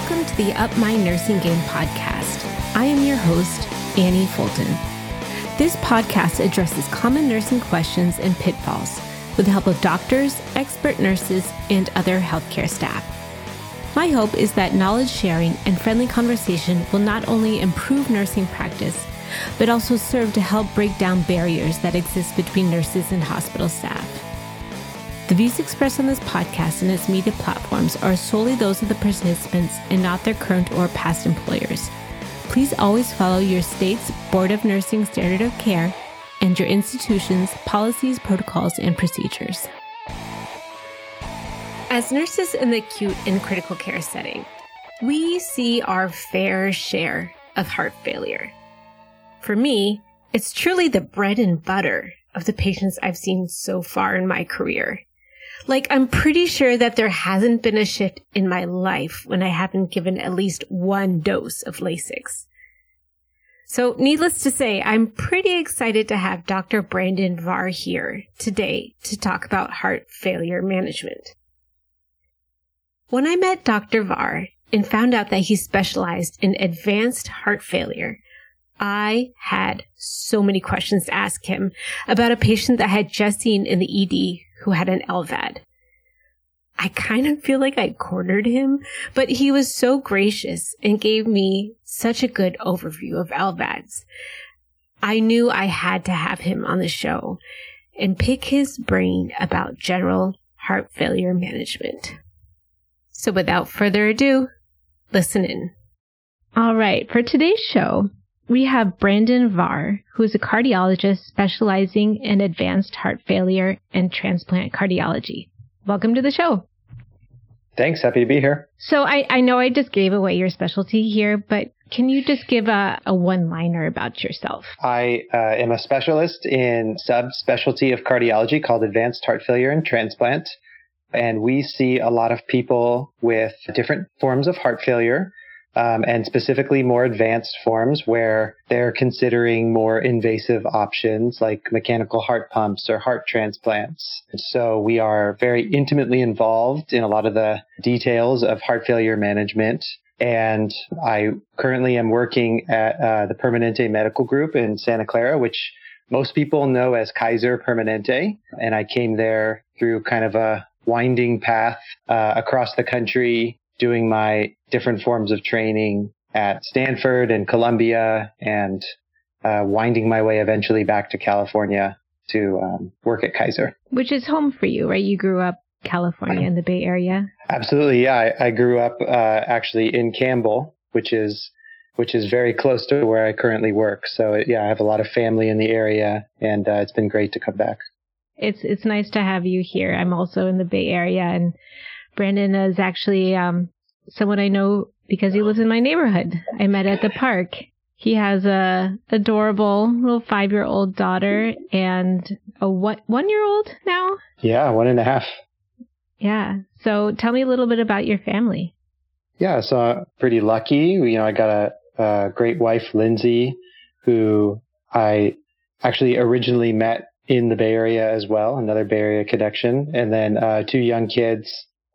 Welcome to the Up My Nursing Game podcast. I am your host, Annie Fulton. This podcast addresses common nursing questions and pitfalls with the help of doctors, expert nurses, and other healthcare staff. My hope is that knowledge sharing and friendly conversation will not only improve nursing practice, but also serve to help break down barriers that exist between nurses and hospital staff. The views expressed on this podcast and its media platforms are solely those of the participants and not their current or past employers. Please always follow your state's Board of Nursing standard of care and your institution's policies, protocols, and procedures. As nurses in the acute and critical care setting, we see our fair share of heart failure. For me, it's truly the bread and butter of the patients I've seen so far in my career. I'm pretty sure that there hasn't been a shift in my life when I haven't given at least one dose of Lasix. So needless to say, I'm pretty excited to have Dr. Brandon Varr here today to talk about heart failure management. When I met Dr. Varr and found out that he specialized in advanced heart failure, I had so many questions to ask him about a patient that I had just seen in the ED who had an LVAD. I kind of feel like I cornered him, but he was so gracious and gave me such a good overview of LVADs. I knew I had to have him on the show and pick his brain about general heart failure management. So without further ado, listen in. All right, for today's show, we have Brandon Varr, who is a cardiologist specializing in advanced heart failure and transplant cardiology. Welcome to the show. Thanks. Happy to be here. So I know I just gave away your specialty here, but can you just give a one-liner about yourself? I am a specialist in subspecialty of cardiology called advanced heart failure and transplant. And we see a lot of people with different forms of heart failure. And specifically more advanced forms where they're considering more invasive options like mechanical heart pumps or heart transplants. So we are very intimately involved in a lot of the details of heart failure management. And I currently am working at the Permanente Medical Group in Santa Clara, which most people know as Kaiser Permanente. And I came there through kind of a winding path across the country, doing my different forms of training at Stanford and Columbia and winding my way eventually back to California to work at Kaiser. Which is home for you, right? You grew up California in the Bay Area? Absolutely, yeah. I grew up actually in Campbell, which is very close to where I currently work. So yeah, I have a lot of family in the area and it's been great to come back. It's nice to have you here. I'm also in the Bay Area, and Brandon is actually someone I know because he lives in my neighborhood. I met at the park. He has a adorable little 5-year-old daughter and a 1-year-old now? Yeah, 1.5. Yeah. So tell me a little bit about your family. Yeah, so I'm pretty lucky. I got a great wife, Lindsay, who I actually originally met in the Bay Area as well, another Bay Area connection. And then 2 young kids,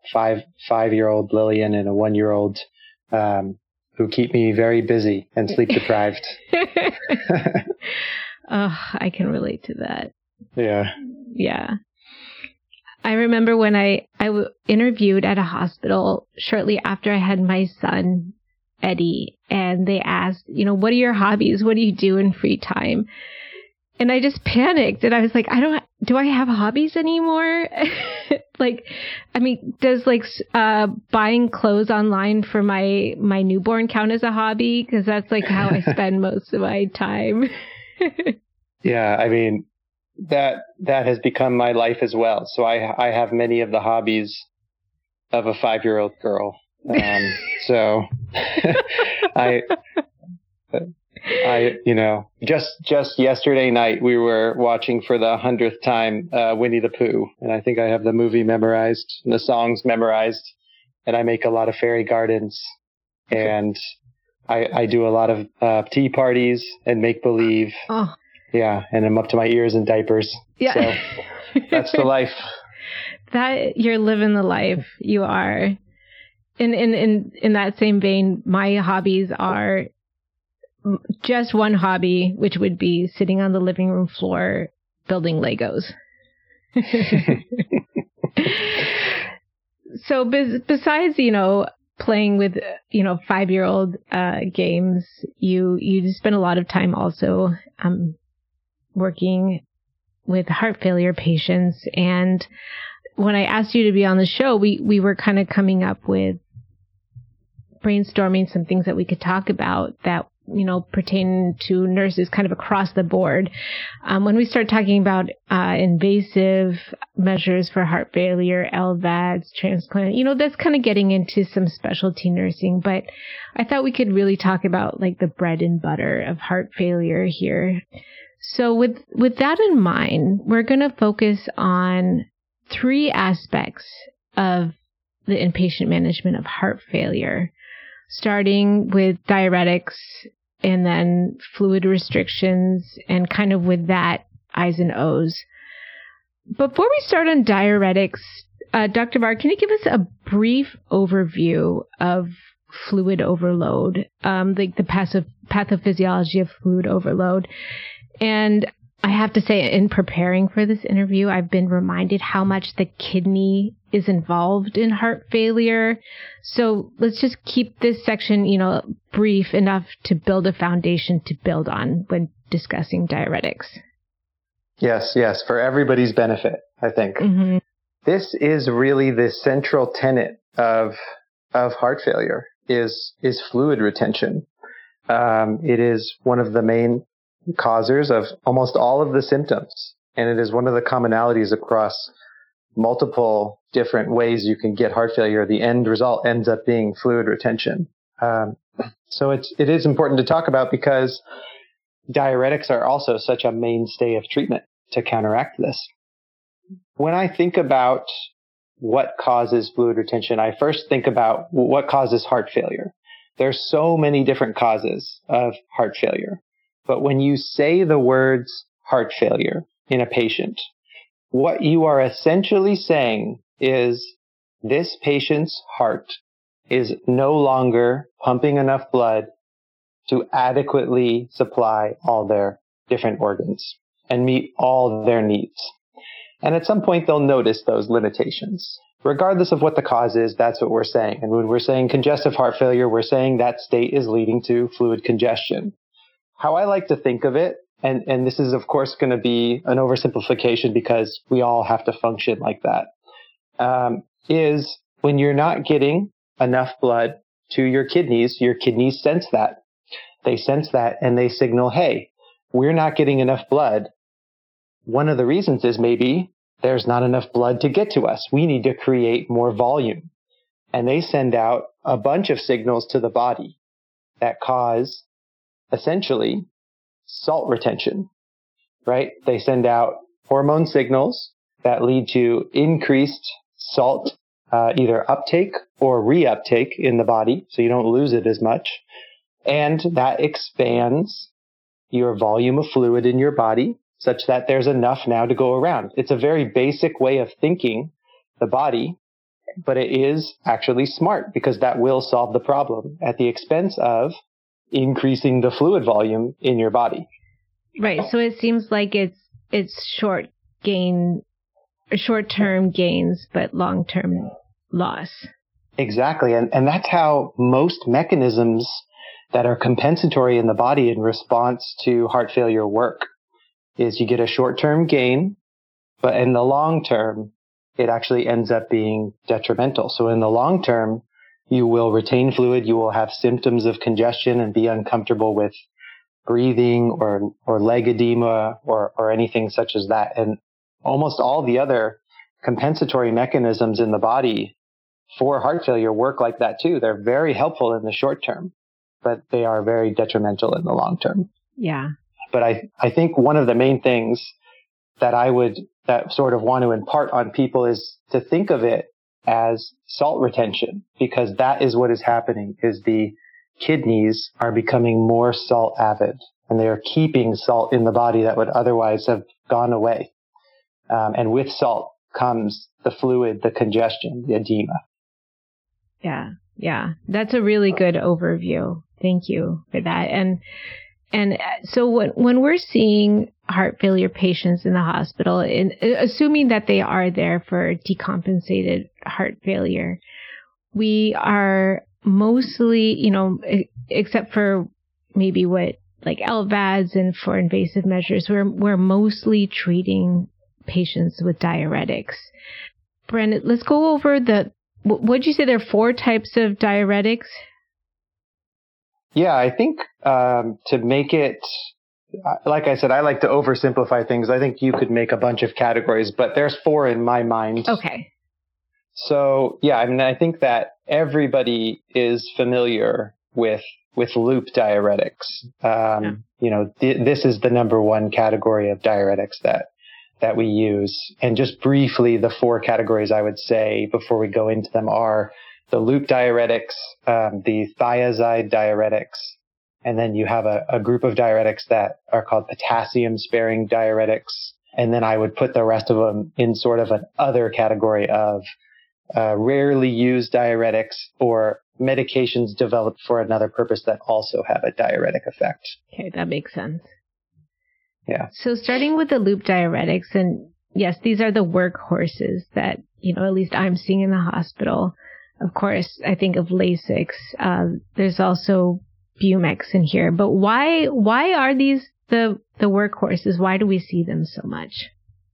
5-year-old Lillian and a 1-year-old who keep me very busy and sleep deprived. Oh, I can relate to that. Yeah. Yeah. I remember when I interviewed at a hospital shortly after I had my son, Eddie, and they asked, what are your hobbies? What do you do in free time? And I just panicked and I was like, do I have hobbies anymore? Does buying clothes online for my newborn count as a hobby? Because that's how I spend most of my time. Yeah, that has become my life as well. So I have many of the hobbies of a 5-year-old girl. So just yesterday night, we were watching for the 100th time Winnie the Pooh. And I think I have the movie memorized and the songs memorized. And I make a lot of fairy gardens. And I do a lot of tea parties and make-believe. Oh. Yeah, and I'm up to my ears in diapers. Yeah. So that's the life. That you're living the life. You are. in that same vein, my hobbies are just one hobby, which would be sitting on the living room floor building Legos. So besides, playing with, 5-year-old games, you spend a lot of time also working with heart failure patients. And when I asked you to be on the show, we were kind of coming up with brainstorming some things that we could talk about that pertain to nurses kind of across the board. When we start talking about invasive measures for heart failure, LVADs, transplant, that's kind of getting into some specialty nursing. But I thought we could really talk about like the bread and butter of heart failure here. So with that in mind, we're going to focus on 3 aspects of the inpatient management of heart failure, starting with diuretics and then fluid restrictions, and kind of with that, I's and O's. Before we start on diuretics, Dr. Barr, can you give us a brief overview of fluid overload, like the pathophysiology of fluid overload? And I have to say, in preparing for this interview, I've been reminded how much the kidney is involved in heart failure. So let's just keep this section, brief enough to build a foundation to build on when discussing diuretics. Yes, for everybody's benefit, I think. Mm-hmm. This is really the central tenet of heart failure is fluid retention. It is one of the main causers of almost all of the symptoms. And it is one of the commonalities across multiple different ways you can get heart failure. The end result ends up being fluid retention. So it is important to talk about because diuretics are also such a mainstay of treatment to counteract this. When I think about what causes fluid retention, I first think about what causes heart failure. There's so many different causes of heart failure. But when you say the words heart failure in a patient, what you are essentially saying is this patient's heart is no longer pumping enough blood to adequately supply all their different organs and meet all their needs. And at some point, they'll notice those limitations. Regardless of what the cause is, that's what we're saying. And when we're saying congestive heart failure, we're saying that state is leading to fluid congestion. How I like to think of it, and this is, of course, going to be an oversimplification because we all have to function like that, is when you're not getting enough blood to your kidneys sense that. They sense that and they signal, hey, we're not getting enough blood. One of the reasons is maybe there's not enough blood to get to us. We need to create more volume. And they send out a bunch of signals to the body that cause essentially salt retention, right? They send out hormone signals that lead to increased salt, either uptake or reuptake in the body, so you don't lose it as much. And that expands your volume of fluid in your body such that there's enough now to go around. It's a very basic way of thinking the body, but it is actually smart because that will solve the problem at the expense of increasing the fluid volume in your body. Right. So it seems like it's short-term gains, but long-term loss. Exactly. And that's how most mechanisms that are compensatory in the body in response to heart failure work, is you get a short-term gain, but in the long term, it actually ends up being detrimental. So in the long term, you will retain fluid, you will have symptoms of congestion and be uncomfortable with breathing or leg edema or anything such as that. And almost all the other compensatory mechanisms in the body for heart failure work like that too. They're very helpful in the short term, but they are very detrimental in the long term. Yeah. But I think one of the main things that that sort of want to impart on people is to think of it as salt retention, because that is what is happening, is the kidneys are becoming more salt avid and they are keeping salt in the body that would otherwise have gone away. And with salt comes the fluid, the congestion, the edema. Yeah. Yeah. That's a really good overview. Thank you for that. And so when we're seeing heart failure patients in the hospital, assuming that they are there for decompensated heart failure, we are mostly, except for maybe what like LVADs and for invasive measures, we're mostly treating patients with diuretics. Brandon, let's go over what'd you say there are 4 types of diuretics? Yeah, I think to make it, like I said, I like to oversimplify things. I think you could make a bunch of categories, but there's 4 in my mind. Okay. So, yeah, I mean, I think that everybody is familiar with loop diuretics. This is the number 1 category of diuretics that we use. And just briefly, the 4 categories I would say before we go into them are the loop diuretics, the thiazide diuretics, and then you have a group of diuretics that are called potassium-sparing diuretics. And then I would put the rest of them in sort of an other category of rarely used diuretics or medications developed for another purpose that also have a diuretic effect. Okay, that makes sense. Yeah. So starting with the loop diuretics, and yes, these are the workhorses that, at least I'm seeing in the hospital. Of course, I think of Lasix. There's also Bumex in here. But why are these the workhorses? Why do we see them so much?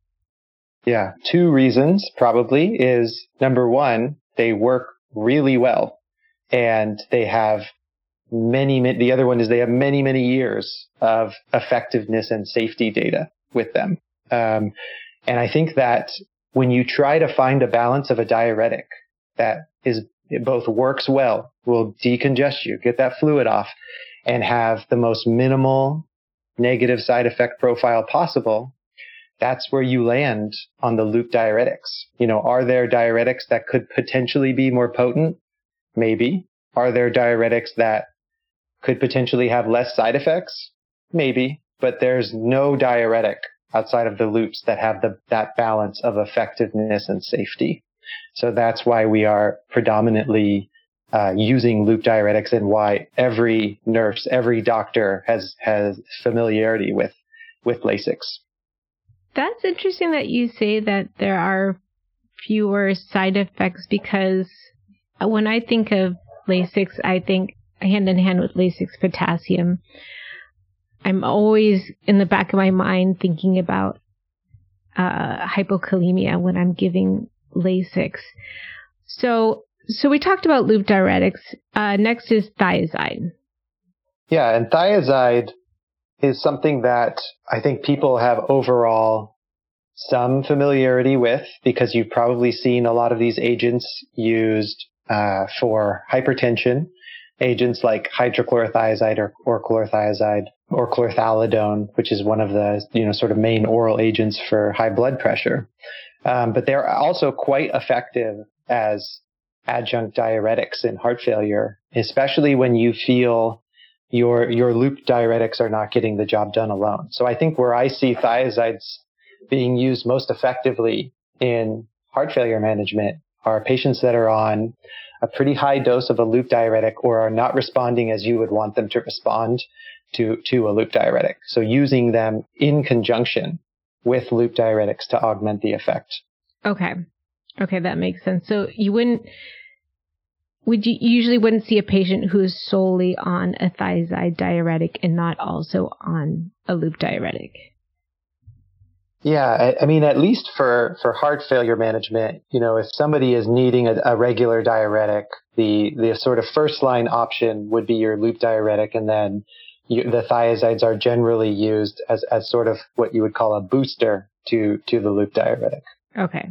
Yeah, 2 reasons probably is number 1, they work really well, and they have the other one is they have many, many years of effectiveness and safety data with them. And I think that when you try to find a balance of a diuretic that it both works well, will decongest you, get that fluid off, and have the most minimal negative side effect profile possible, that's where you land on the loop diuretics. Are there diuretics that could potentially be more potent? Maybe. Are there diuretics that could potentially have less side effects? Maybe. But there's no diuretic outside of the loops that have that balance of effectiveness and safety. So that's why we are predominantly using loop diuretics, and why every nurse, every doctor has familiarity with Lasix. That's interesting that you say that there are fewer side effects, because when I think of Lasix, I think hand in hand with Lasix potassium. I'm always in the back of my mind thinking about hypokalemia when I'm giving Lasix. So we talked about loop diuretics. Next is thiazide. Yeah, and thiazide is something that I think people have overall some familiarity with, because you've probably seen a lot of these agents used for hypertension, agents like hydrochlorothiazide or chlorothiazide, or chlorthalidone, which is one of the sort of main oral agents for high blood pressure. But they're also quite effective as adjunct diuretics in heart failure, especially when you feel your loop diuretics are not getting the job done alone. So I think where I see thiazides being used most effectively in heart failure management are patients that are on a pretty high dose of a loop diuretic or are not responding as you would want them to respond to a loop diuretic. So using them in conjunction with loop diuretics to augment the effect. Okay, that makes sense. So you usually wouldn't see a patient who is solely on a thiazide diuretic and not also on a loop diuretic. Yeah, I mean, at least for heart failure management, if somebody is needing a regular diuretic, the sort of first line option would be your loop diuretic, and then the thiazides are generally used as sort of what you would call a booster to the loop diuretic. Okay.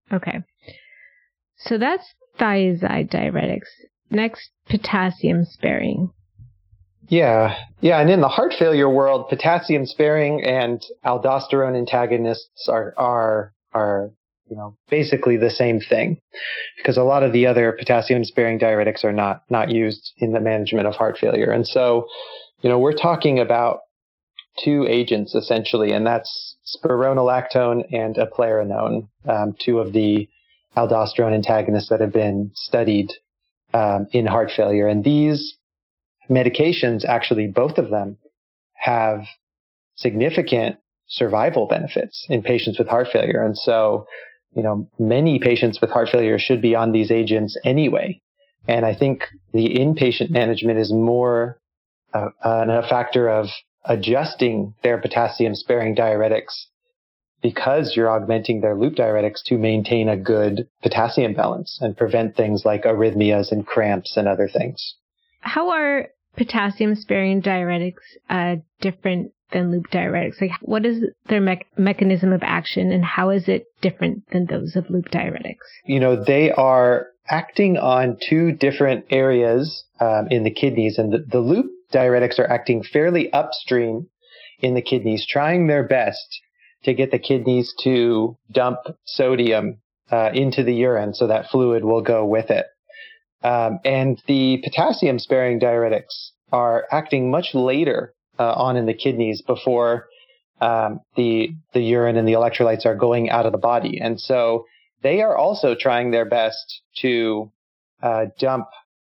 So that's thiazide diuretics. Next, potassium sparing. Yeah. And in the heart failure world, potassium sparing and aldosterone antagonists are basically the same thing, because a lot of the other potassium sparing diuretics are not used in the management of heart failure. And so, we're talking about 2 agents essentially, and that's spironolactone and eplerenone, 2 of the aldosterone antagonists that have been studied in heart failure. And these medications, actually, both of them have significant survival benefits in patients with heart failure. And so, many patients with heart failure should be on these agents anyway. And I think the inpatient management is more a factor of adjusting their potassium-sparing diuretics because you're augmenting their loop diuretics to maintain a good potassium balance and prevent things like arrhythmias and cramps and other things. How are potassium-sparing diuretics different than loop diuretics? Like, what is their mechanism of action, and how is it different than those of loop diuretics? They are acting on two different areas in the kidneys, and the loop diuretics are acting fairly upstream in the kidneys, trying their best to get the kidneys to dump sodium into the urine so that fluid will go with it. And the potassium-sparing diuretics are acting much later on in the kidneys before the urine and the electrolytes are going out of the body. And so they are also trying their best to dump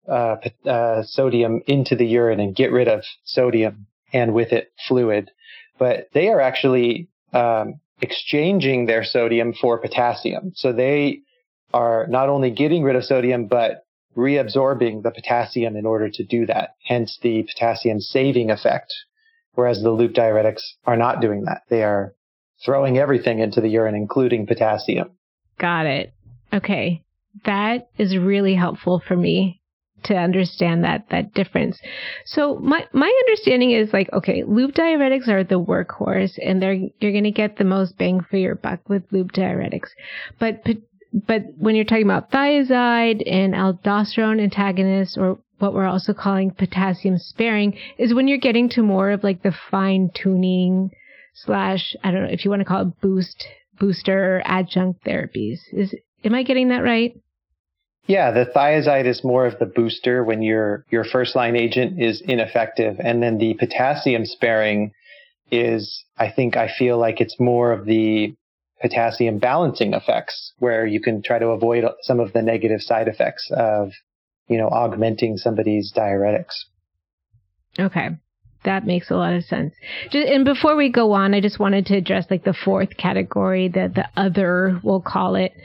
sodium into the urine and get rid of sodium and with it fluid. But they are actually exchanging their sodium for potassium. So they are not only getting rid of sodium, but reabsorbing the potassium in order to do that. Hence the potassium saving effect. Whereas the loop diuretics are not doing that. They are throwing everything into the urine, including potassium. Got it. Okay. That is really helpful for me to understand that difference. So my understanding is like, okay, loop diuretics are the workhorse, and you're going to get the most bang for your buck with loop diuretics. But when you're talking about thiazide and aldosterone antagonists, or what we're also calling potassium sparing, is when you're getting to more of like the fine tuning / I don't know if you want to call it booster or adjunct therapies. Am I getting that right? Yeah, the thiazide is more of the booster when your first line agent is ineffective. And then the potassium sparing is, I feel like it's more of the potassium balancing effects, where you can try to avoid some of the negative side effects of, augmenting somebody's diuretics. Okay. That makes a lot of sense. And before we go on, I just wanted to address like the fourth category, the other, we'll call it.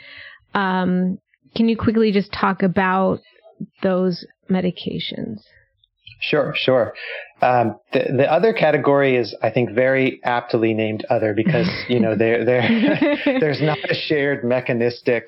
Can you quickly just talk about those medications? Sure. The other category is, I think, very aptly named other because, there's not a shared mechanistic,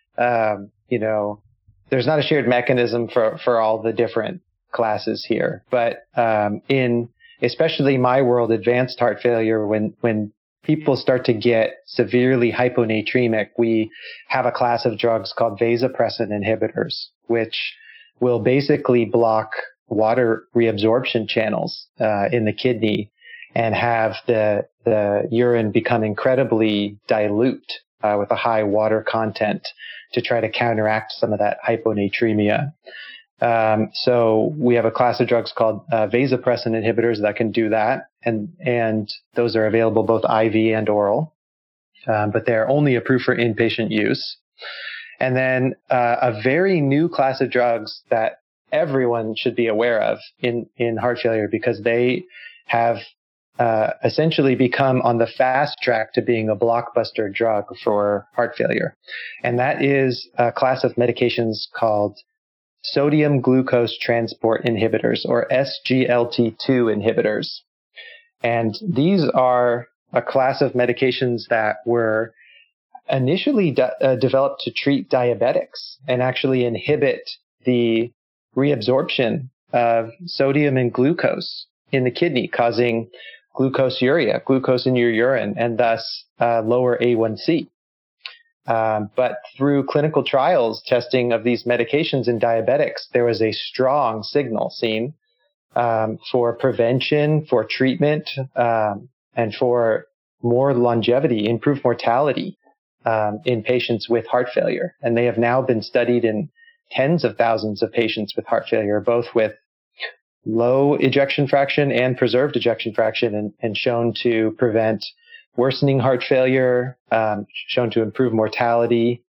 there's not a shared mechanism for all the different classes here. But in especially my world, advanced heart failure, when people start to get severely hyponatremic, we have a class of drugs called vasopressin inhibitors, which will basically block water reabsorption channels in the kidney and have the urine become incredibly dilute with a high water content to try to counteract some of that hyponatremia. So we have a class of drugs called vasopressin inhibitors that can do that. And those are available both IV and oral, but they're only approved for inpatient use. And then a very new class of drugs that everyone should be aware of in heart failure, because they have essentially become on the fast track to being a blockbuster drug for heart failure. And that is a class of medications called sodium glucose transport inhibitors, or SGLT2 inhibitors. And these are a class of medications that were initially developed to treat diabetics and actually inhibit the reabsorption of sodium and glucose in the kidney, causing glucoseuria, glucose in your urine, and thus lower A1C. But through clinical trials testing of these medications in diabetics, there was a strong signal seen for prevention, for treatment, and for more longevity, improved mortality in patients with heart failure. And they have now been studied in tens of thousands of patients with heart failure, both with low ejection fraction and preserved ejection fraction, and shown to prevent worsening heart failure, shown to improve mortality,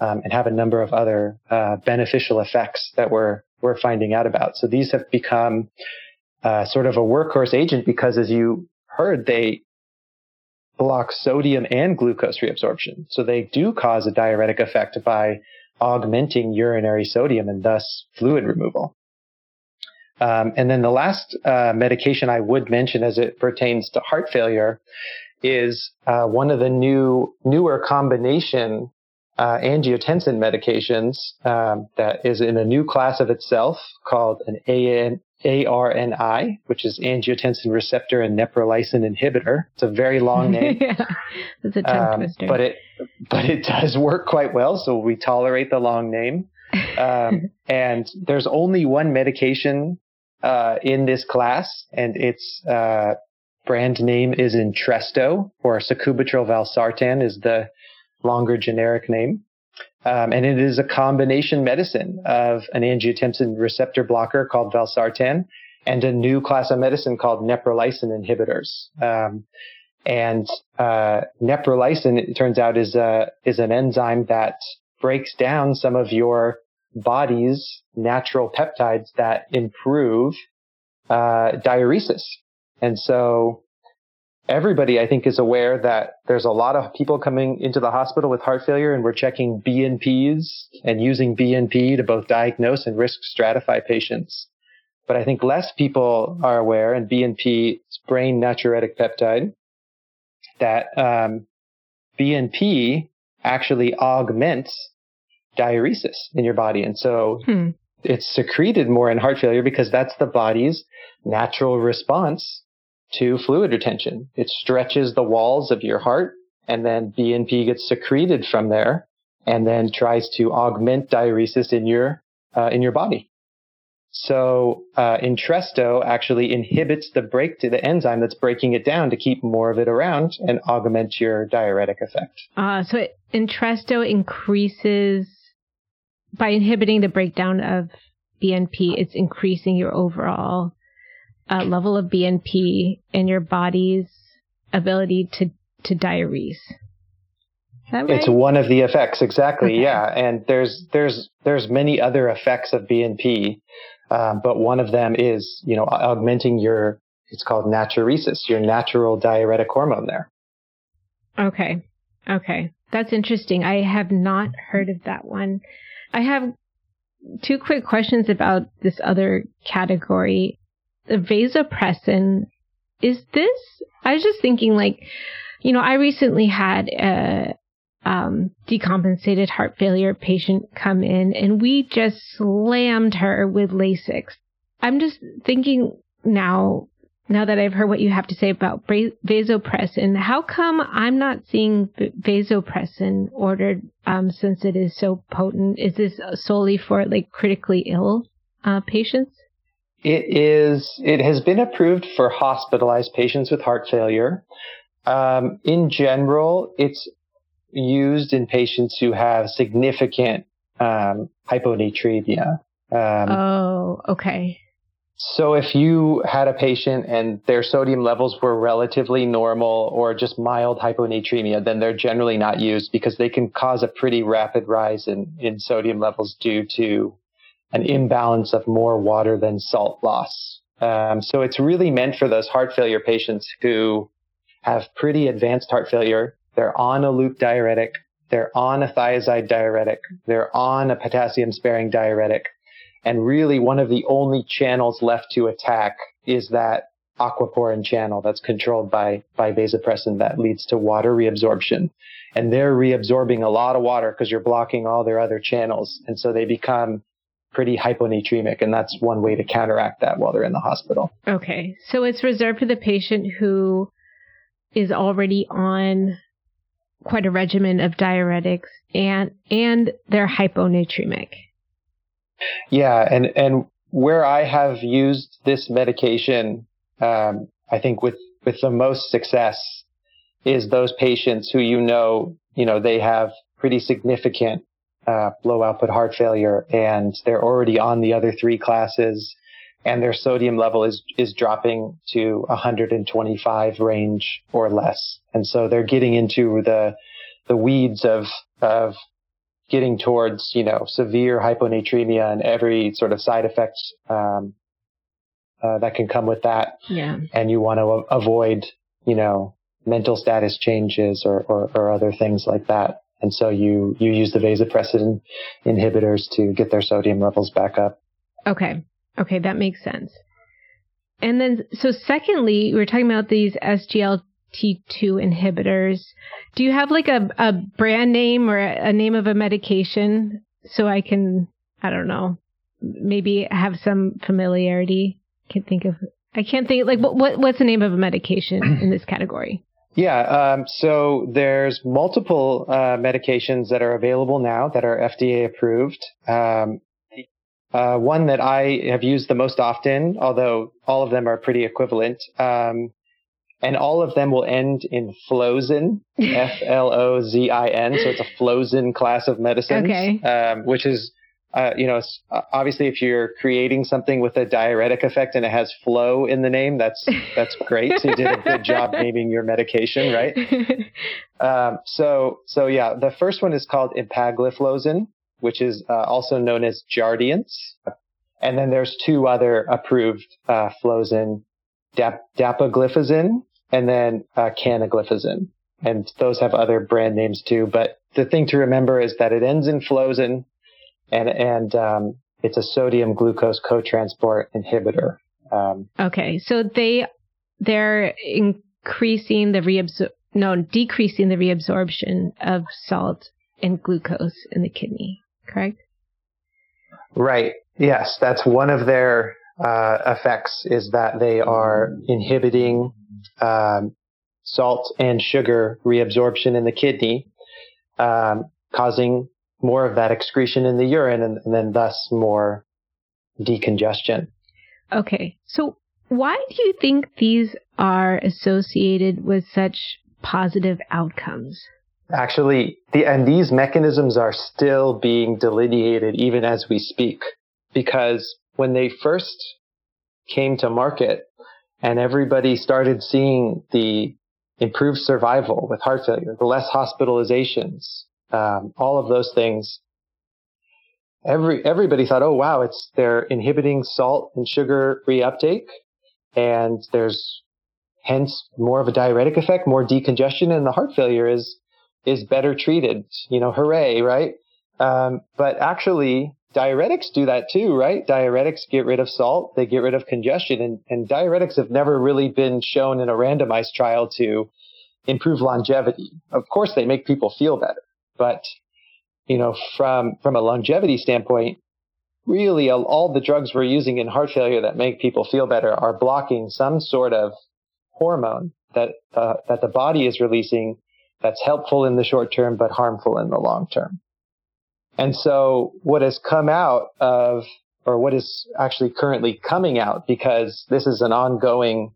and have a number of other beneficial effects that we're finding out about. So these have become sort of a workhorse agent because, as you heard, they block sodium and glucose reabsorption. So they do cause a diuretic effect by augmenting urinary sodium and thus fluid removal. And then the last medication I would mention as it pertains to heart failure is one of the newer combination angiotensin medications that is in a new class of itself called an ARNI, which is angiotensin receptor and neprilysin inhibitor. It's a very long name. Yeah, it's a tongue twister. But it does work quite well, so we tolerate the long name. And there's only one medication in this class, and its brand name is Entresto, or sacubitril valsartan is the longer generic name. And it is a combination medicine of an angiotensin receptor blocker called valsartan and a new class of medicine called neprilysin inhibitors. And neprilysin, it turns out, is an enzyme that breaks down some of your body's natural peptides that improve diuresis. And so everybody, I think, is aware that there's a lot of people coming into the hospital with heart failure, and we're checking BNPs and using BNP to both diagnose and risk stratify patients. But I think less people are aware, and BNP is brain natriuretic peptide, that BNP actually augments diuresis in your body. And so it's secreted more in heart failure because that's the body's natural response to fluid retention. It stretches the walls of your heart, and then BNP gets secreted from there and then tries to augment diuresis in your body. So Entresto actually inhibits the enzyme that's breaking it down to keep more of it around and augment your diuretic effect. So Entresto increases, by inhibiting the breakdown of BNP, it's increasing your overall level of BNP and your body's ability to diurese. Is that right? It's one of the effects, exactly. Okay. Yeah, and there's many other effects of BNP, but one of them is augmenting it's called natriuresis, your natural diuretic hormone there. Okay, that's interesting. I have not heard of that one. I have two quick questions about this other category. The vasopressin, I was just thinking, I recently had a decompensated heart failure patient come in, and we just slammed her with Lasix. I'm just thinking now that I've heard what you have to say about vasopressin, how come I'm not seeing vasopressin ordered since it is so potent? Is this solely for critically ill patients? It has been approved for hospitalized patients with heart failure. In general, it's used in patients who have significant hyponatremia. Okay. So if you had a patient and their sodium levels were relatively normal or just mild hyponatremia, then they're generally not used because they can cause a pretty rapid rise in sodium levels due to an imbalance of more water than salt loss. So it's really meant for those heart failure patients who have pretty advanced heart failure. They're on a loop diuretic. They're on a thiazide diuretic. They're on a potassium-sparing diuretic. And really one of the only channels left to attack is that aquaporin channel that's controlled by vasopressin that leads to water reabsorption. And they're reabsorbing a lot of water because you're blocking all their other channels. And so they become pretty hyponatremic, and that's one way to counteract that while they're in the hospital. Okay. So it's reserved for the patient who is already on quite a regimen of diuretics and they're hyponatremic. Yeah, and where I have used this medication, I think with the most success is those patients who they have pretty significant low output heart failure, and they're already on the other three classes, and their sodium level is dropping to 125 range or less. And so they're getting into the weeds of getting towards, severe hyponatremia and every sort of side effect that can come with that. Yeah. And you want to avoid, mental status changes or other things like that. And so you use the vasopressin inhibitors to get their sodium levels back up. Okay, that makes sense. And then, so secondly, we were talking about these SGLT2 inhibitors. Do you have like a brand name or a name of a medication so I can, I don't know, maybe have some familiarity? I can't think, like, what's the name of a medication in this category? Yeah, so there's multiple medications that are available now that are FDA approved. One that I have used the most often, although all of them are pretty equivalent, and all of them will end in Flozin, Flozin. So it's a Flozin class of medicines, which is, obviously if you're creating something with a diuretic effect and it has flow in the name, that's great. So you did a good job naming your medication, right? So yeah, the first one is called empagliflozin, which is also known as Jardiance. And then there's two other approved Flozin, dapagliflozin and then canagliflozin. And those have other brand names too. But the thing to remember is that it ends in Flozin, and it's a sodium glucose cotransport inhibitor. Okay, so they're decreasing the reabsorption of salt and glucose in the kidney, correct? Right. Yes, that's one of their effects, is that they are inhibiting salt and sugar reabsorption in the kidney, causing more of that excretion in the urine and then thus more decongestion. Okay. So why do you think these are associated with such positive outcomes? Actually, these mechanisms are still being delineated even as we speak, because when they first came to market and everybody started seeing the improved survival with heart failure, the less hospitalizations, all of those things, everybody thought, oh wow, they're inhibiting salt and sugar reuptake, and there's hence more of a diuretic effect, more decongestion, and the heart failure is better treated. Hooray, right? But actually, diuretics do that too, right? Diuretics get rid of salt, they get rid of congestion, and diuretics have never really been shown in a randomized trial to improve longevity. Of course, they make people feel better. But, from a longevity standpoint, really all the drugs we're using in heart failure that make people feel better are blocking some sort of hormone that the body is releasing that's helpful in the short term but harmful in the long term. And so what has come out of, or what is actually currently coming out, because this is an ongoing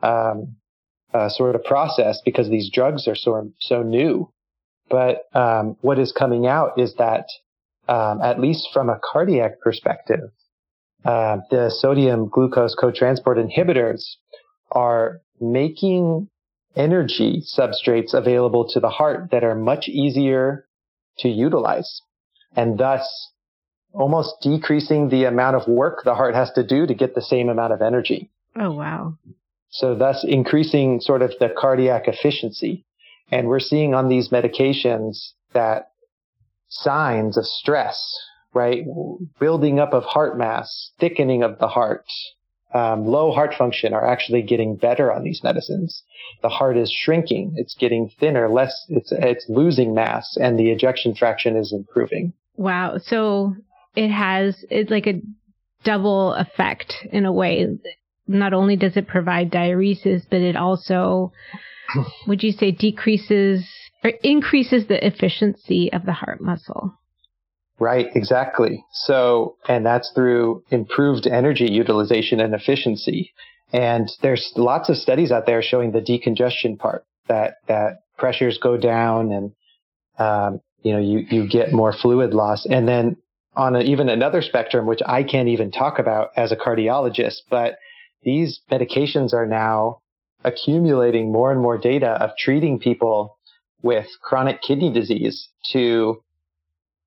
sort of process because these drugs are so new. But what is coming out is that, at least from a cardiac perspective, the sodium glucose cotransport inhibitors are making energy substrates available to the heart that are much easier to utilize, and thus almost decreasing the amount of work the heart has to do to get the same amount of energy. Oh, wow. So thus increasing sort of the cardiac efficiency. And we're seeing on these medications that signs of stress, right? Building up of heart mass, thickening of the heart, low heart function are actually getting better on these medicines. The heart is shrinking. It's getting thinner, it's losing mass, and the ejection fraction is improving. Wow. So it's like a double effect in a way. Not only does it provide diuresis, but it also, would you say, decreases or increases the efficiency of the heart muscle? Right, exactly. So, and that's through improved energy utilization and efficiency. And there's lots of studies out there showing the decongestion part, that pressures go down and, you get more fluid loss. And then on even another spectrum, which I can't even talk about as a cardiologist, but these medications are now accumulating more and more data of treating people with chronic kidney disease to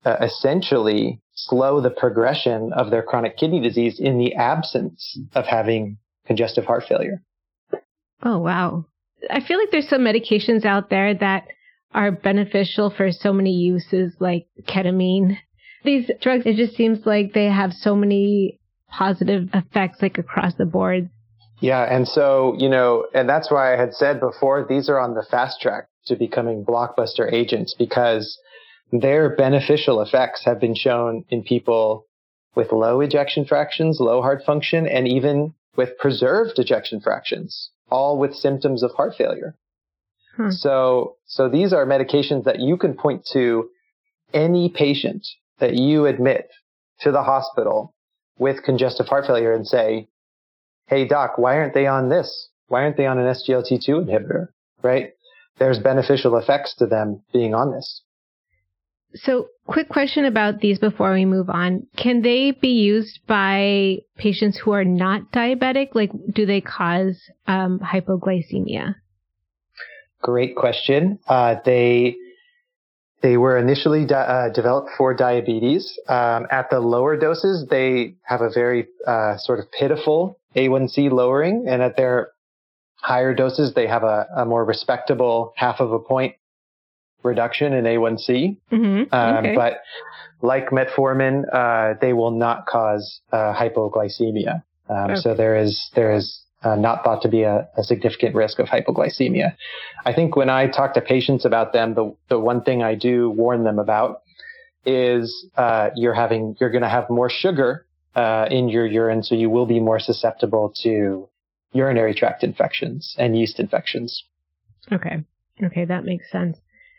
essentially slow the progression of their chronic kidney disease in the absence of having congestive heart failure. Oh, wow. I feel like there's some medications out there that are beneficial for so many uses, like ketamine. These drugs, it just seems like they have so many positive effects, like across the board. Yeah. And so, and that's why I had said before, these are on the fast track to becoming blockbuster agents, because their beneficial effects have been shown in people with low ejection fractions, low heart function, and even with preserved ejection fractions, all with symptoms of heart failure. So these are medications that you can point to any patient that you admit to the hospital with congestive heart failure and say, hey, doc, why aren't they on this? Why aren't they on an SGLT2 inhibitor, right? There's beneficial effects to them being on this. So quick question about these before we move on. Can they be used by patients who are not diabetic? Like, do they cause hypoglycemia? Great question. They were initially developed for diabetes. At the lower doses, they have a very sort of pitiful A1C lowering, and at their higher doses, they have a more respectable 0.5 point reduction in A1C. Mm-hmm. Okay. But like metformin, they will not cause hypoglycemia. Okay. So there is not thought to be a significant risk of hypoglycemia. I think when I talk to patients about them, the one thing I do warn them about is you're going to have more sugar in your urine, so you will be more susceptible to urinary tract infections and yeast infections. Okay, that makes sense.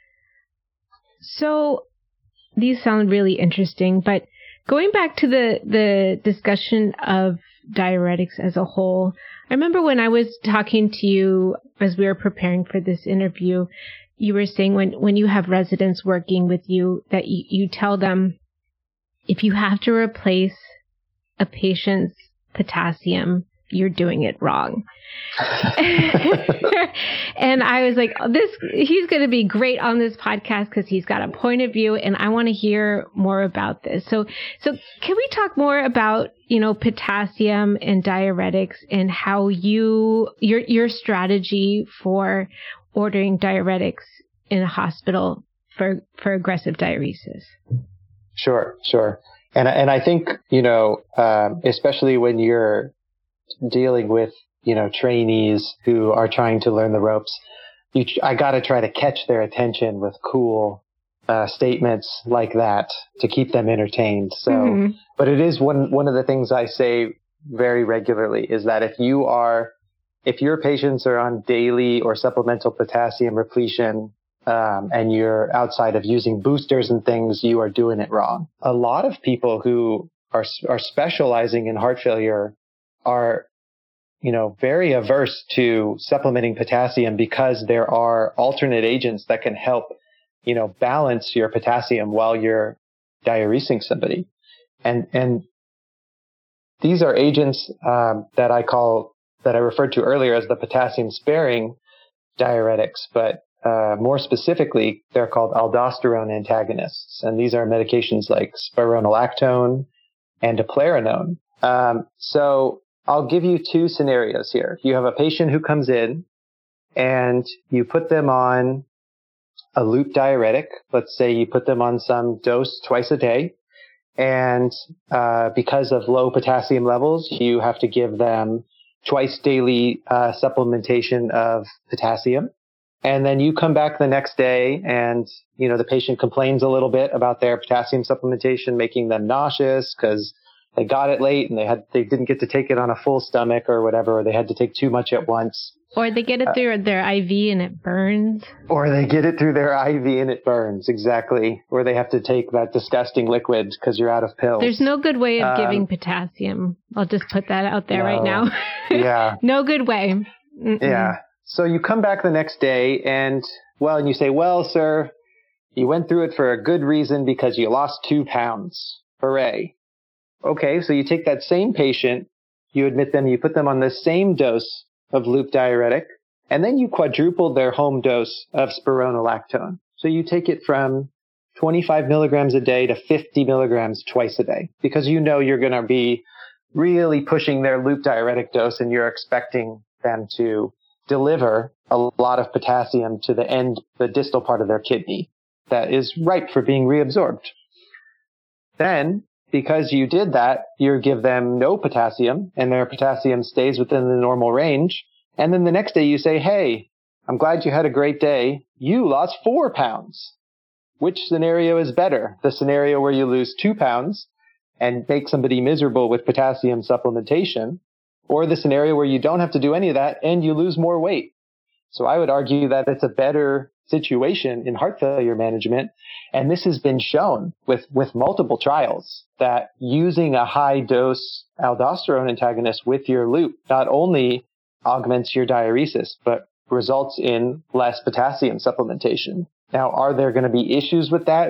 So these sound really interesting, but going back to the discussion of diuretics as a whole, I remember when I was talking to you as we were preparing for this interview, you were saying when you have residents working with you that you tell them if you have to replace a patient's potassium, you're doing it wrong. And I was like, he's going to be great on this podcast because he's got a point of view and I want to hear more about this. So can we talk more about, potassium and diuretics and how your strategy for ordering diuretics in a hospital for aggressive diuresis? Sure. And I think, especially when you're dealing with, trainees who are trying to learn the ropes, I got to try to catch their attention with cool statements like that to keep them entertained. So, But it is one of the things I say very regularly is that if your patients are on daily or supplemental potassium repletion, and you're outside of using boosters and things, you are doing it wrong. A lot of people who are specializing in heart failure are, very averse to supplementing potassium because there are alternate agents that can help, balance your potassium while you're diuresing somebody. And these are agents, that I referred to earlier as the potassium sparing diuretics, but more specifically, they're called aldosterone antagonists. And these are medications like spironolactone and eplerenone. So I'll give you two scenarios here. You have a patient who comes in and you put them on a loop diuretic. Let's say you put them on some dose twice a day. And because of low potassium levels, you have to give them twice daily supplementation of potassium. And then you come back the next day and, the patient complains a little bit about their potassium supplementation, making them nauseous because they got it late and they didn't get to take it on a full stomach or whatever, or they had to take too much at once. Or they get it through their IV and it burns. Or they get it through their IV and it burns, exactly. Or they have to take that disgusting liquid because you're out of pills. There's no good way of giving potassium. I'll just put that out there right now. Yeah. No good way. Mm-mm. Yeah. So you come back the next day and you say, well, sir, you went through it for a good reason because you lost 2 pounds. Hooray. Okay, so you take that same patient, you admit them, you put them on the same dose of loop diuretic, and then you quadruple their home dose of spironolactone. So you take it from 25 milligrams a day to 50 milligrams twice a day, because you know you're going to be really pushing their loop diuretic dose and you're expecting them to deliver a lot of potassium to the distal part of their kidney that is ripe for being reabsorbed. Then, because you did that, you give them no potassium and their potassium stays within the normal range. And then the next day you say, hey, I'm glad you had a great day. You lost 4 pounds. Which scenario is better? The scenario where you lose 2 pounds and make somebody miserable with potassium supplementation, or the scenario where you don't have to do any of that and you lose more weight? So I would argue that it's a better situation in heart failure management. And this has been shown with multiple trials that using a high dose aldosterone antagonist with your loop not only augments your diuresis, but results in less potassium supplementation. Now, are there going to be issues with that?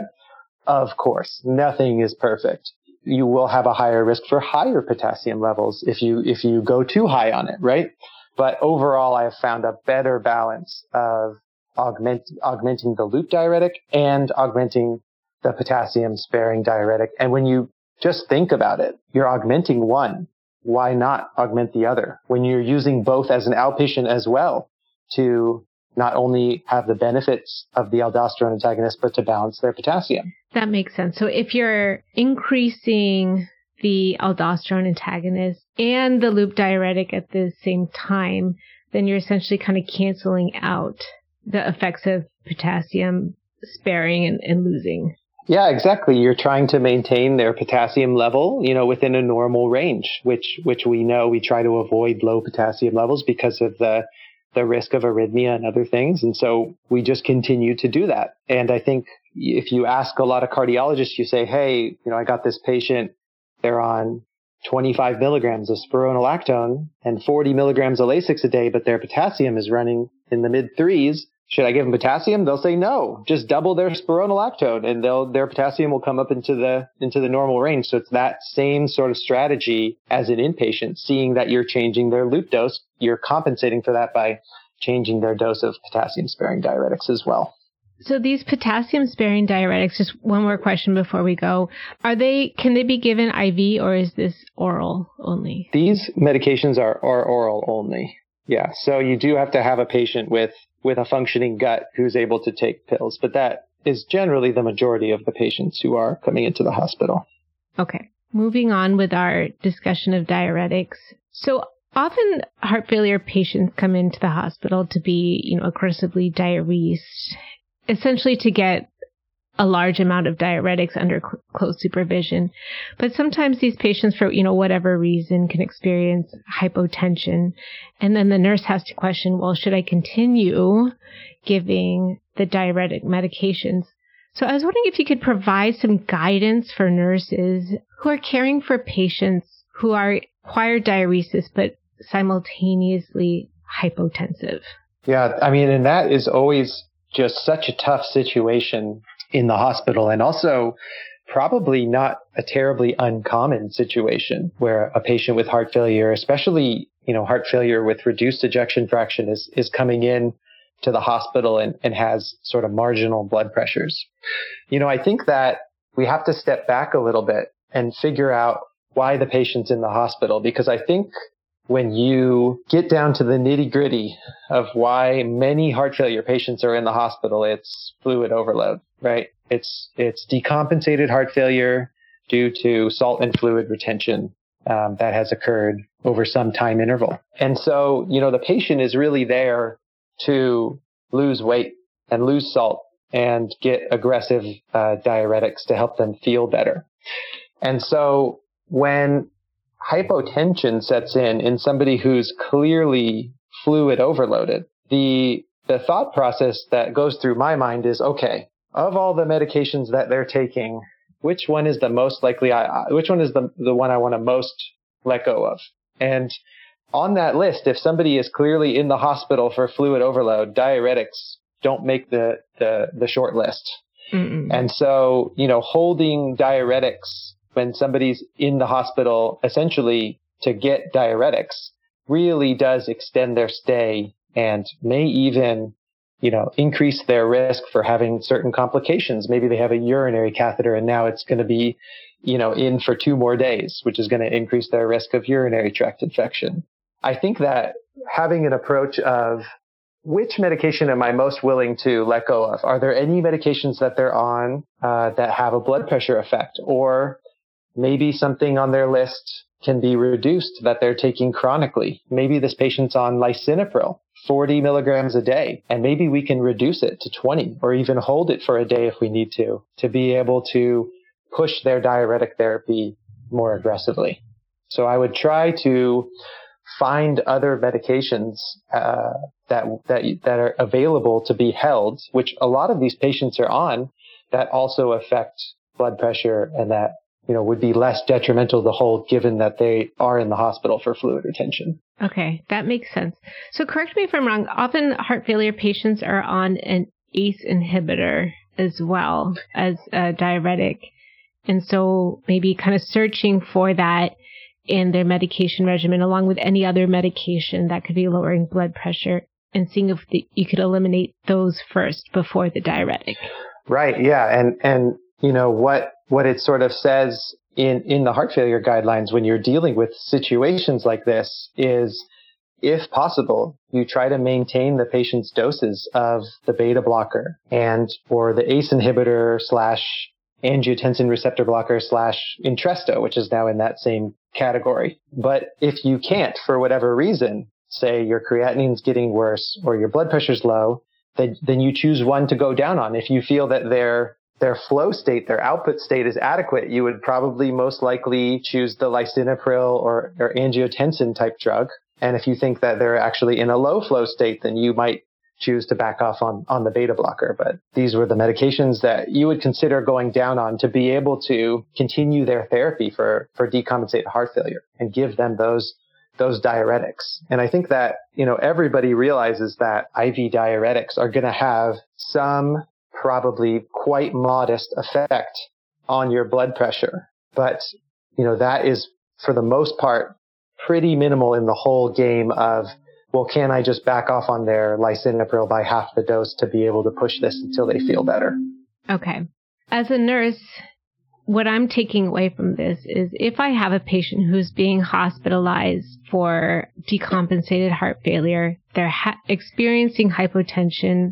Of course, nothing is perfect. You will have a higher risk for higher potassium levels if you go too high on it, right? But overall, I have found a better balance of augmenting the loop diuretic and augmenting the potassium sparing diuretic. And when you just think about it, you're augmenting one. Why not augment the other when you're using both as an outpatient as well to not only have the benefits of the aldosterone antagonist, but to balance their potassium? That makes sense. So if you're increasing the aldosterone antagonist and the loop diuretic at the same time, then you're essentially kind of canceling out the effects of potassium sparing and losing. Yeah, exactly. You're trying to maintain their potassium level, within a normal range, which we know we try to avoid low potassium levels because of the risk of arrhythmia and other things. And so we just continue to do that. And I think if you ask a lot of cardiologists, you say, hey, I got this patient, they're on 25 milligrams of spironolactone and 40 milligrams of Lasix a day, but their potassium is running in the mid threes. Should I give them potassium? They'll say no. Just double their spironolactone and their potassium will come up into the normal range. So it's that same sort of strategy as an inpatient, seeing that you're changing their loop dose. You're compensating for that by changing their dose of potassium sparing diuretics as well. So these potassium sparing diuretics, just one more question before we go, can they be given IV or is this oral only? These medications are oral only. Yeah. So you do have to have a patient with a functioning gut who's able to take pills, but that is generally the majority of the patients who are coming into the hospital. Okay. Moving on with our discussion of diuretics. So often heart failure patients come into the hospital to be, aggressively diuresed, essentially to get a large amount of diuretics under close supervision. But sometimes these patients, for, whatever reason, can experience hypotension. And then the nurse has to question, well, should I continue giving the diuretic medications? So I was wondering if you could provide some guidance for nurses who are caring for patients who are require diuresis, but simultaneously hypotensive. Yeah, and that is always just such a tough situation in the hospital, and also probably not a terribly uncommon situation where a patient with heart failure, especially, heart failure with reduced ejection fraction is coming in to the hospital and has sort of marginal blood pressures. I think that we have to step back a little bit and figure out why the patient's in the hospital, because I think when you get down to the nitty-gritty of why many heart failure patients are in the hospital, it's fluid overload, right? It's decompensated heart failure due to salt and fluid retention that has occurred over some time interval. And so, the patient is really there to lose weight and lose salt and get aggressive diuretics to help them feel better. And so when hypotension sets in somebody who's clearly fluid overloaded, the thought process that goes through my mind is, okay, of all the medications that they're taking, which one is the most likely, which one is the one I want to most let go of? And on that list, if somebody is clearly in the hospital for fluid overload, diuretics don't make the short list. Mm-mm. And so, holding diuretics when somebody's in the hospital essentially to get diuretics really does extend their stay and may even increase their risk for having certain complications. Maybe they have a urinary catheter and now it's going to be, in for 2 more days, which is going to increase their risk of urinary tract infection. I think that having an approach of which medication am I most willing to let go of? Are there any medications that they're on that have a blood pressure effect? Or maybe something on their list can be reduced that they're taking chronically. Maybe this patient's on lisinopril, 40 milligrams a day, and maybe we can reduce it to 20 or even hold it for a day if we need to be able to push their diuretic therapy more aggressively. So I would try to find other medications that are available to be held, which a lot of these patients are on, that also affect blood pressure and that would be less detrimental to hold given that they are in the hospital for fluid retention. Okay, that makes sense. So correct me if I'm wrong. Often heart failure patients are on an ACE inhibitor as well as a diuretic. And so maybe kind of searching for that in their medication regimen along with any other medication that could be lowering blood pressure and seeing if you could eliminate those first before the diuretic. Right. Yeah. And what it sort of says in the heart failure guidelines when you're dealing with situations like this is, if possible, you try to maintain the patient's doses of the beta blocker or the ACE inhibitor / angiotensin receptor blocker / Entresto, which is now in that same category. But if you can't, for whatever reason, say your creatinine's getting worse or your blood pressure's low, then you choose one to go down on. If you feel that their flow state, their output state is adequate, you would probably most likely choose the lisinopril or angiotensin type drug. And if you think that they're actually in a low flow state, then you might choose to back off on the beta blocker. But these were the medications that you would consider going down on to be able to continue their therapy for decompensated heart failure and give them those diuretics. And I think that, everybody realizes that IV diuretics are going to have some probably quite modest effect on your blood pressure. But, that is for the most part pretty minimal in the whole game of, well, can I just back off on their lisinopril by half the dose to be able to push this until they feel better? Okay. As a nurse, what I'm taking away from this is if I have a patient who's being hospitalized for decompensated heart failure, they're experiencing hypotension,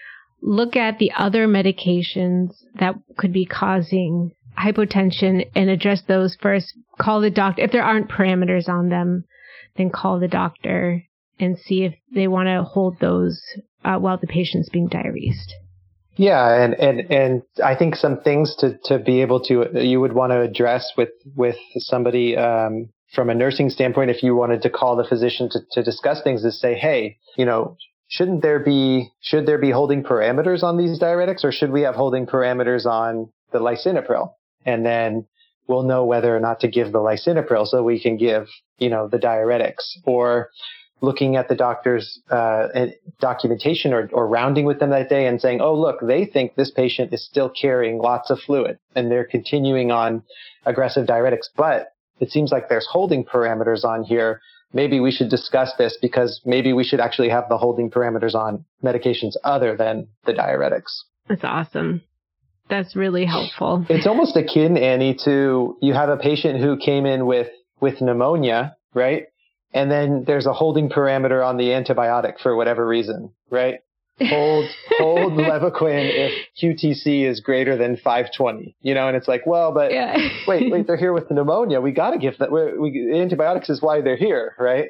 look at the other medications that could be causing hypotension and address those first. Call the doctor. If there aren't parameters on them, then call the doctor and see if they want to hold those while the patient's being diuresed. Yeah, and I think some things to be able to, you would want to address with somebody from a nursing standpoint, if you wanted to call the physician to discuss things, is say, hey, should there be holding parameters on these diuretics, or should we have holding parameters on the lisinopril? And then we'll know whether or not to give the lisinopril so we can give, the diuretics. Or looking at the doctor's documentation or rounding with them that day and saying, oh, look, they think this patient is still carrying lots of fluid and they're continuing on aggressive diuretics, but it seems like there's holding parameters on here. Maybe we should discuss this because maybe we should actually have the holding parameters on medications other than the diuretics. That's awesome. That's really helpful. It's almost akin, Annie, to you have a patient who came in with pneumonia, right? And then there's a holding parameter on the antibiotic for whatever reason, right? Hold Levaquin if QTC is greater than 520, and it's like, well, but yeah. wait, they're here with the pneumonia. We got to give that. Antibiotics is why they're here, right?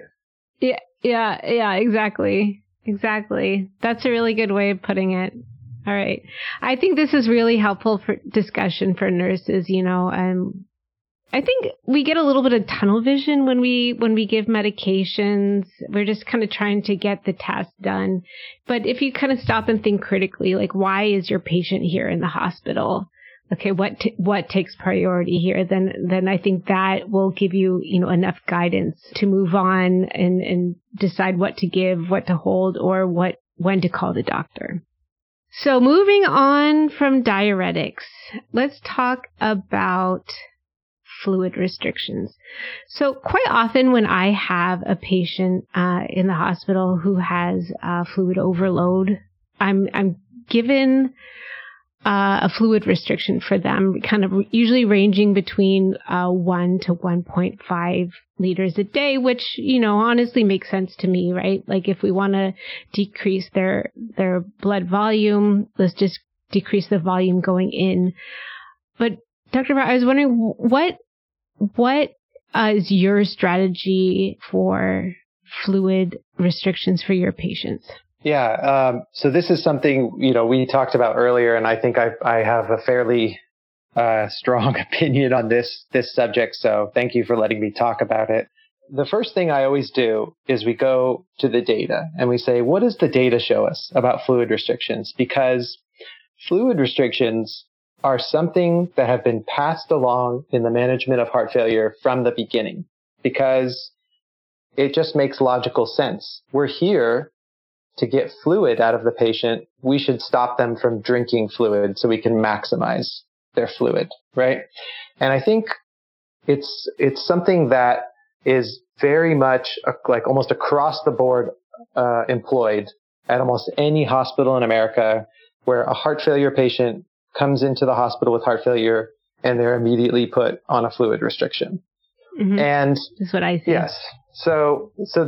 Yeah, exactly. That's a really good way of putting it. All right. I think this is really helpful for discussion for nurses, I think we get a little bit of tunnel vision when we give medications. We're just kind of trying to get the task done. But if you kind of stop and think critically, like, why is your patient here in the hospital? Okay, what takes priority here? Then I think that will give you, enough guidance to move on and decide what to give, what to hold, or when to call the doctor. So moving on from diuretics, let's talk about fluid restrictions. So quite often when I have a patient in the hospital who has fluid overload, I'm given a fluid restriction for them, kind of usually ranging between 1 to 1.5 liters a day, which, honestly makes sense to me, right? Like if we want to decrease their blood volume, let's just decrease the volume going in. But Dr. Brown, I was wondering what is your strategy for fluid restrictions for your patients? Yeah. So this is something, we talked about earlier, and I think I have a fairly strong opinion on this subject. So thank you for letting me talk about it. The first thing I always do is we go to the data and we say, what does the data show us about fluid restrictions? Because fluid restrictions are something that have been passed along in the management of heart failure from the beginning, because it just makes logical sense. We're here to get fluid out of the patient. We should stop them from drinking fluid so we can maximize their fluid, right? And I think it's something that is very much like almost across the board employed at almost any hospital in America, where a heart failure patient comes into the hospital with heart failure and they're immediately put on a fluid restriction. Mm-hmm. And that's what I see. Yes. So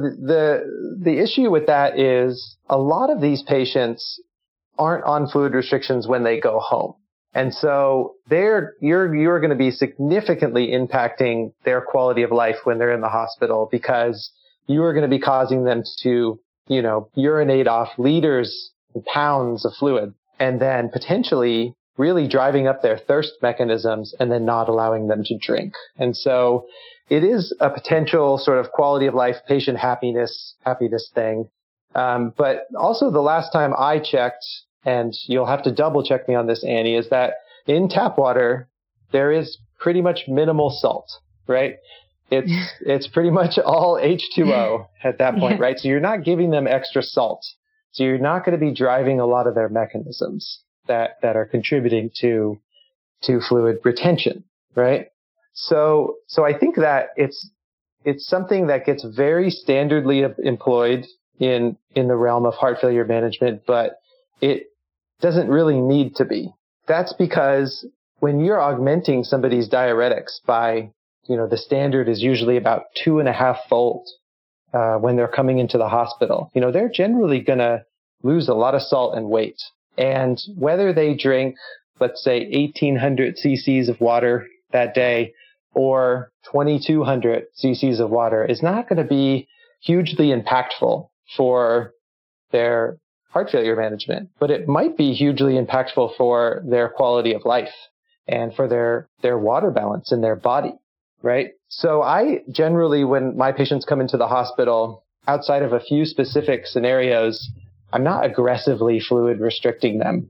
the issue with that is a lot of these patients aren't on fluid restrictions when they go home. And so you're going to be significantly impacting their quality of life when they're in the hospital, because you are going to be causing them to, urinate off liters and pounds of fluid, and then potentially really driving up their thirst mechanisms and then not allowing them to drink. And so it is a potential sort of quality of life, patient happiness thing. But also the last time I checked, and you'll have to double check me on this, Annie, is that in tap water, there is pretty much minimal salt, right? It's pretty much all H2O at that point, right? So you're not giving them extra salt. So you're not going to be driving a lot of their mechanisms that are contributing to fluid retention, right? So I think that it's something that gets very standardly employed in the realm of heart failure management, but it doesn't really need to be. That's because when you're augmenting somebody's diuretics by, the standard is usually about 2.5-fold when they're coming into the hospital, they're generally going to lose a lot of salt and weight. And whether they drink, let's say, 1,800 cc's of water that day or 2,200 cc's of water is not going to be hugely impactful for their heart failure management, but it might be hugely impactful for their quality of life and for their water balance in their body, right? So I generally, when my patients come into the hospital, outside of a few specific scenarios, I'm not aggressively fluid restricting them.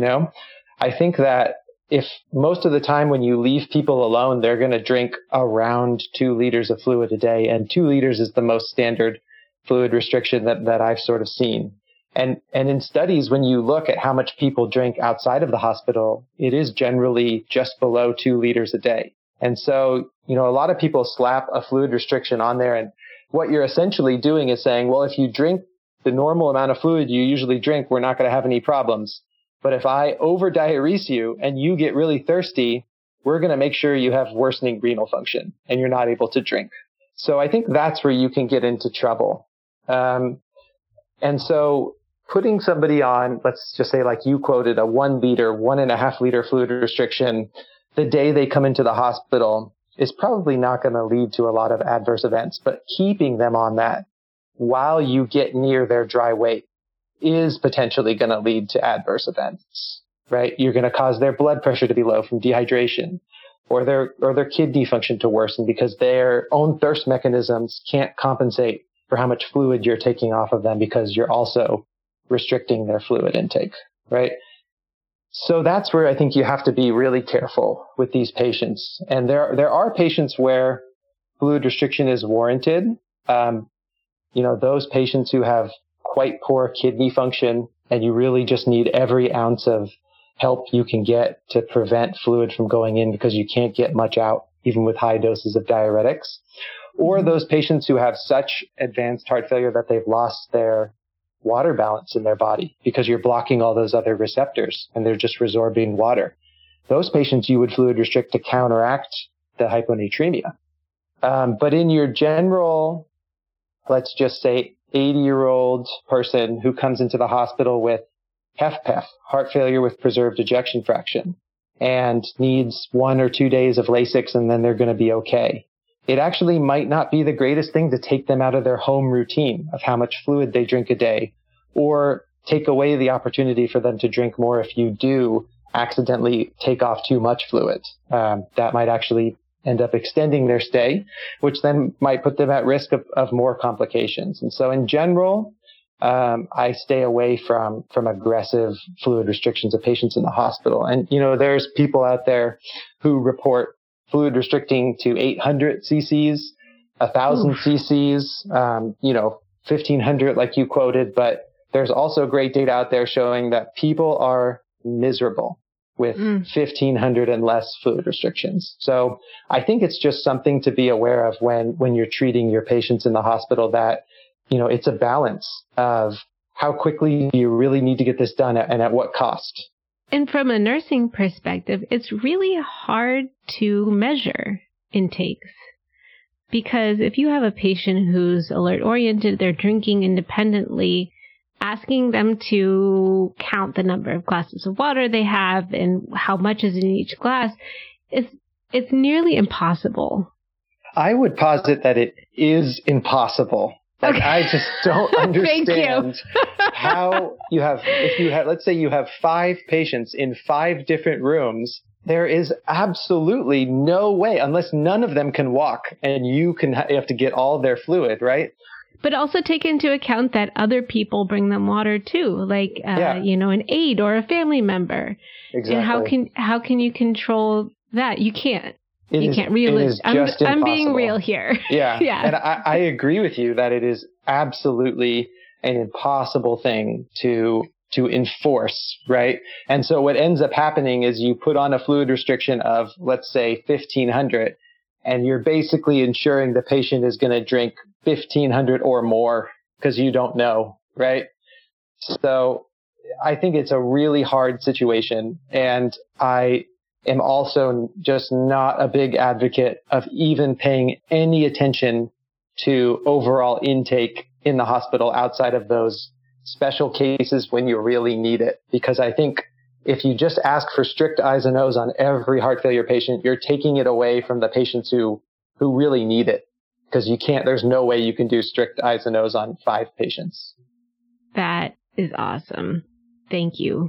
I think that if most of the time when you leave people alone, they're going to drink around 2 liters of fluid a day, and 2 liters is the most standard fluid restriction that I've sort of seen. And in studies, when you look at how much people drink outside of the hospital, it is generally just below 2 liters a day. And so, a lot of people slap a fluid restriction on there, and what you're essentially doing is saying, well, if you drink the normal amount of fluid you usually drink, we're not going to have any problems. But if I over-diurese you and you get really thirsty, we're going to make sure you have worsening renal function and you're not able to drink. So I think that's where you can get into trouble. And so putting somebody on, let's just say, like you quoted, a 1 liter, 1.5 liter fluid restriction the day they come into the hospital is probably not going to lead to a lot of adverse events. But keeping them on that while you get near their dry weight is potentially going to lead to adverse events, right? You're going to cause their blood pressure to be low from dehydration, or their kidney function to worsen because their own thirst mechanisms can't compensate for how much fluid you're taking off of them because you're also restricting their fluid intake, right? So that's where I think you have to be really careful with these patients. And there are patients where fluid restriction is warranted. Those patients who have quite poor kidney function and you really just need every ounce of help you can get to prevent fluid from going in because you can't get much out, even with high doses of diuretics. Or those patients who have such advanced heart failure that they've lost their water balance in their body because you're blocking all those other receptors and they're just resorbing water. Those patients you would fluid restrict to counteract the hyponatremia. But in your general, let's just say 80-year-old person who comes into the hospital with HFpEF, heart failure with preserved ejection fraction, and needs 1 or 2 days of Lasix and then they're going to be okay. It actually might not be the greatest thing to take them out of their home routine of how much fluid they drink a day, or take away the opportunity for them to drink more if you do accidentally take off too much fluid. That might actually end up extending their stay, which then might put them at risk of more complications. And so in general, I stay away from aggressive fluid restrictions of patients in the hospital. And, there's people out there who report fluid restricting to 800 cc's, 1,000 cc's, 1,500 like you quoted. But there's also great data out there showing that people are miserable with 1,500 and less fluid restrictions. So I think it's just something to be aware of when you're treating your patients in the hospital, that, it's a balance of how quickly do you really need to get this done and at what cost. And from a nursing perspective, it's really hard to measure intakes, because if you have a patient who's alert oriented, they're drinking independently, asking them to count the number of glasses of water they have and how much is in each glass, it's nearly impossive. I would posit that it is impossible. Like, okay. I just don't understand how let's say you have 5 patients in 5 different rooms. There is absolutely no way, unless none of them can walk and you have to get all their fluid, right? But also take into account that other people bring them water too, like, an aide or a family member. Exactly. And how can you control that? You can't. You can't really. I'm being real here. Yeah. Yeah. And I agree with you that it is absolutely an impossible thing to enforce, right? And so what ends up happening is you put on a fluid restriction of, let's say, 1,500, and you're basically ensuring the patient is going to drink 1,500 or more because you don't know, right? So I think it's a really hard situation. And I am also just not a big advocate of even paying any attention to overall intake in the hospital outside of those special cases when you really need it. Because I think if you just ask for strict I's and O's on every heart failure patient, you're taking it away from the patients who really need it. Because there's no way you can do strict I's and O's on 5 patients. That is awesome. Thank you.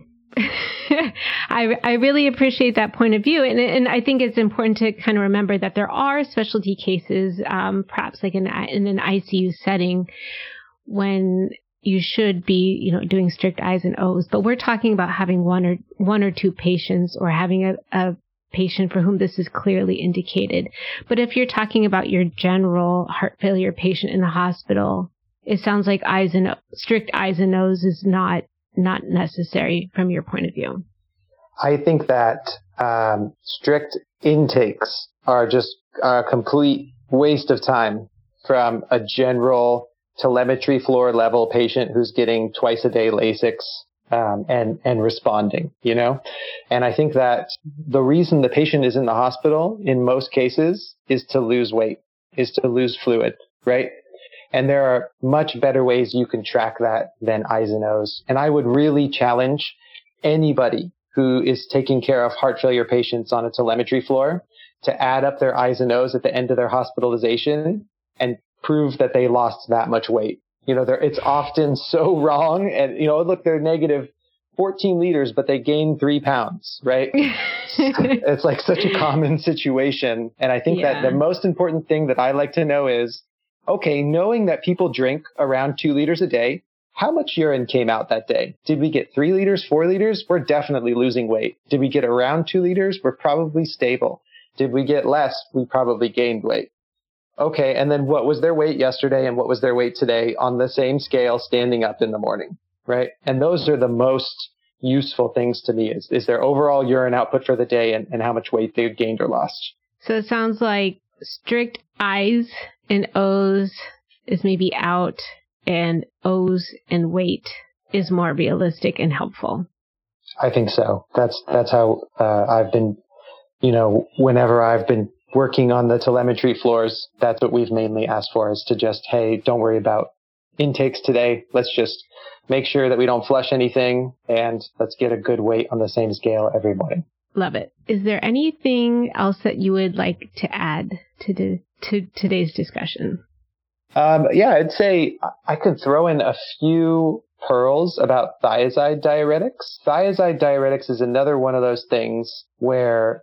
I really appreciate that point of view. And I think it's important to kind of remember that there are specialty cases, perhaps like in an ICU setting, when you should be, doing strict I's and O's. But we're talking about having one or two patients, or having a patient for whom this is clearly indicated. But if you're talking about your general heart failure patient in the hospital, it sounds like strict I's and O's is not necessary from your point of view. I think that strict intakes are just a complete waste of time from a general telemetry floor level patient who's getting twice a day Lasix and responding, And I think that the reason the patient is in the hospital in most cases is to lose weight, is to lose fluid, right? And there are much better ways you can track that than I's and O's. And I would really challenge anybody who is taking care of heart failure patients on a telemetry floor to add up their I's and O's at the end of their hospitalization and prove that they lost that much weight. It's often so wrong. And, look, they're negative 14 liters, but they gained 3 pounds, right? It's like such a common situation. And I think that the most important thing that I like to know is, okay, knowing that people drink around 2 liters a day, how much urine came out that day? Did we get 3 liters, 4 liters? We're definitely losing weight. Did we get around 2 liters? We're probably stable. Did we get less? We probably gained weight. Okay, and then what was their weight yesterday and what was their weight today on the same scale standing up in the morning, right? And those are the most useful things to me is their overall urine output for the day and how much weight they gained or lost. So it sounds like strict I's and O's is maybe out, and O's and weight is more realistic and helpful. I think so. That's how I've been, whenever I've been working on the telemetry floors, that's what we've mainly asked for, is to just, hey, don't worry about intakes today. Let's just make sure that we don't flush anything, and let's get a good weight on the same scale every morning. Love it. Is there anything else that you would like to add to today's discussion? I'd say I could throw in a few pearls about thiazide diuretics. Thiazide diuretics is another one of those things where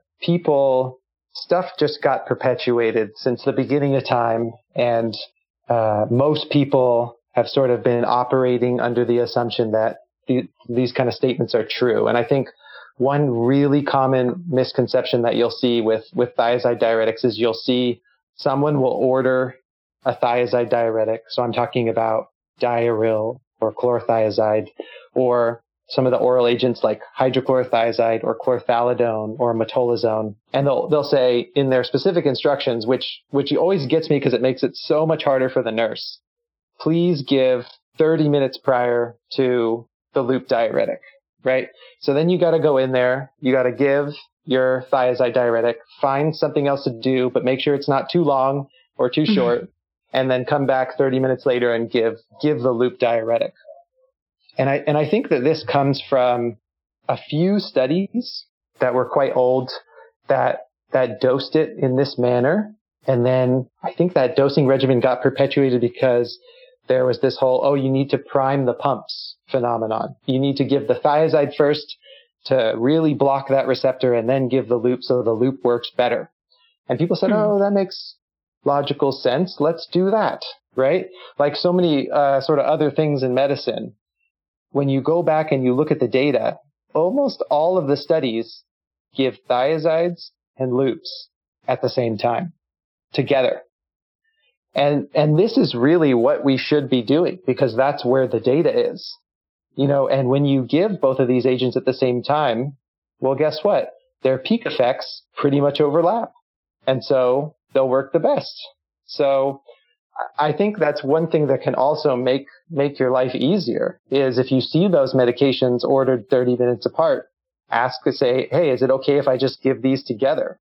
stuff just got perpetuated since the beginning of time, and most people have sort of been operating under the assumption that these kind of statements are true. And I think one really common misconception that you'll see with thiazide diuretics is you'll see someone will order a thiazide diuretic. So I'm talking about Diaril or chlorothiazide, or some of the oral agents like hydrochlorothiazide or chlorthalidone or metolazone. And they'll say in their specific instructions, which always gets me because it makes it so much harder for the nurse, please give 30 minutes prior to the loop diuretic, right? So then you got to go in there, you got to give your thiazide diuretic, find something else to do, but make sure it's not too long or too short, and then come back 30 minutes later and give the loop diuretic. And I think that this comes from a few studies that were quite old that dosed it in this manner. And then I think that dosing regimen got perpetuated because there was this whole, you need to prime the pumps phenomenon. You need to give the thiazide first to really block that receptor and then give the loop so the loop works better. And people said, that makes logical sense. Let's do that, right? Like so many sort of other things in medicine. When you go back and you look at the data, almost all of the studies give thiazides and loops at the same time together. And this is really what we should be doing because that's where the data is, and when you give both of these agents at the same time, well, guess what? Their peak effects pretty much overlap. And so they'll work the best. So I think that's one thing that can also make your life easier is if you see those medications ordered 30 minutes apart, ask to say, hey, is it okay if I just give these together?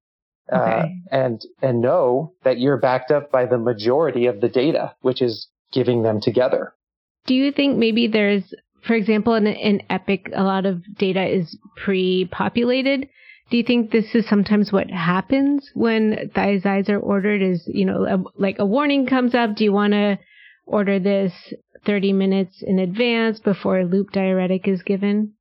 Okay. And know that you're backed up by the majority of the data, which is giving them together. Do you think maybe there's, for example, in Epic, a lot of data is pre-populated? Do you think this is sometimes what happens when thiazides are ordered is, like a warning comes up, do you want to order this 30 minutes in advance before a loop diuretic is given?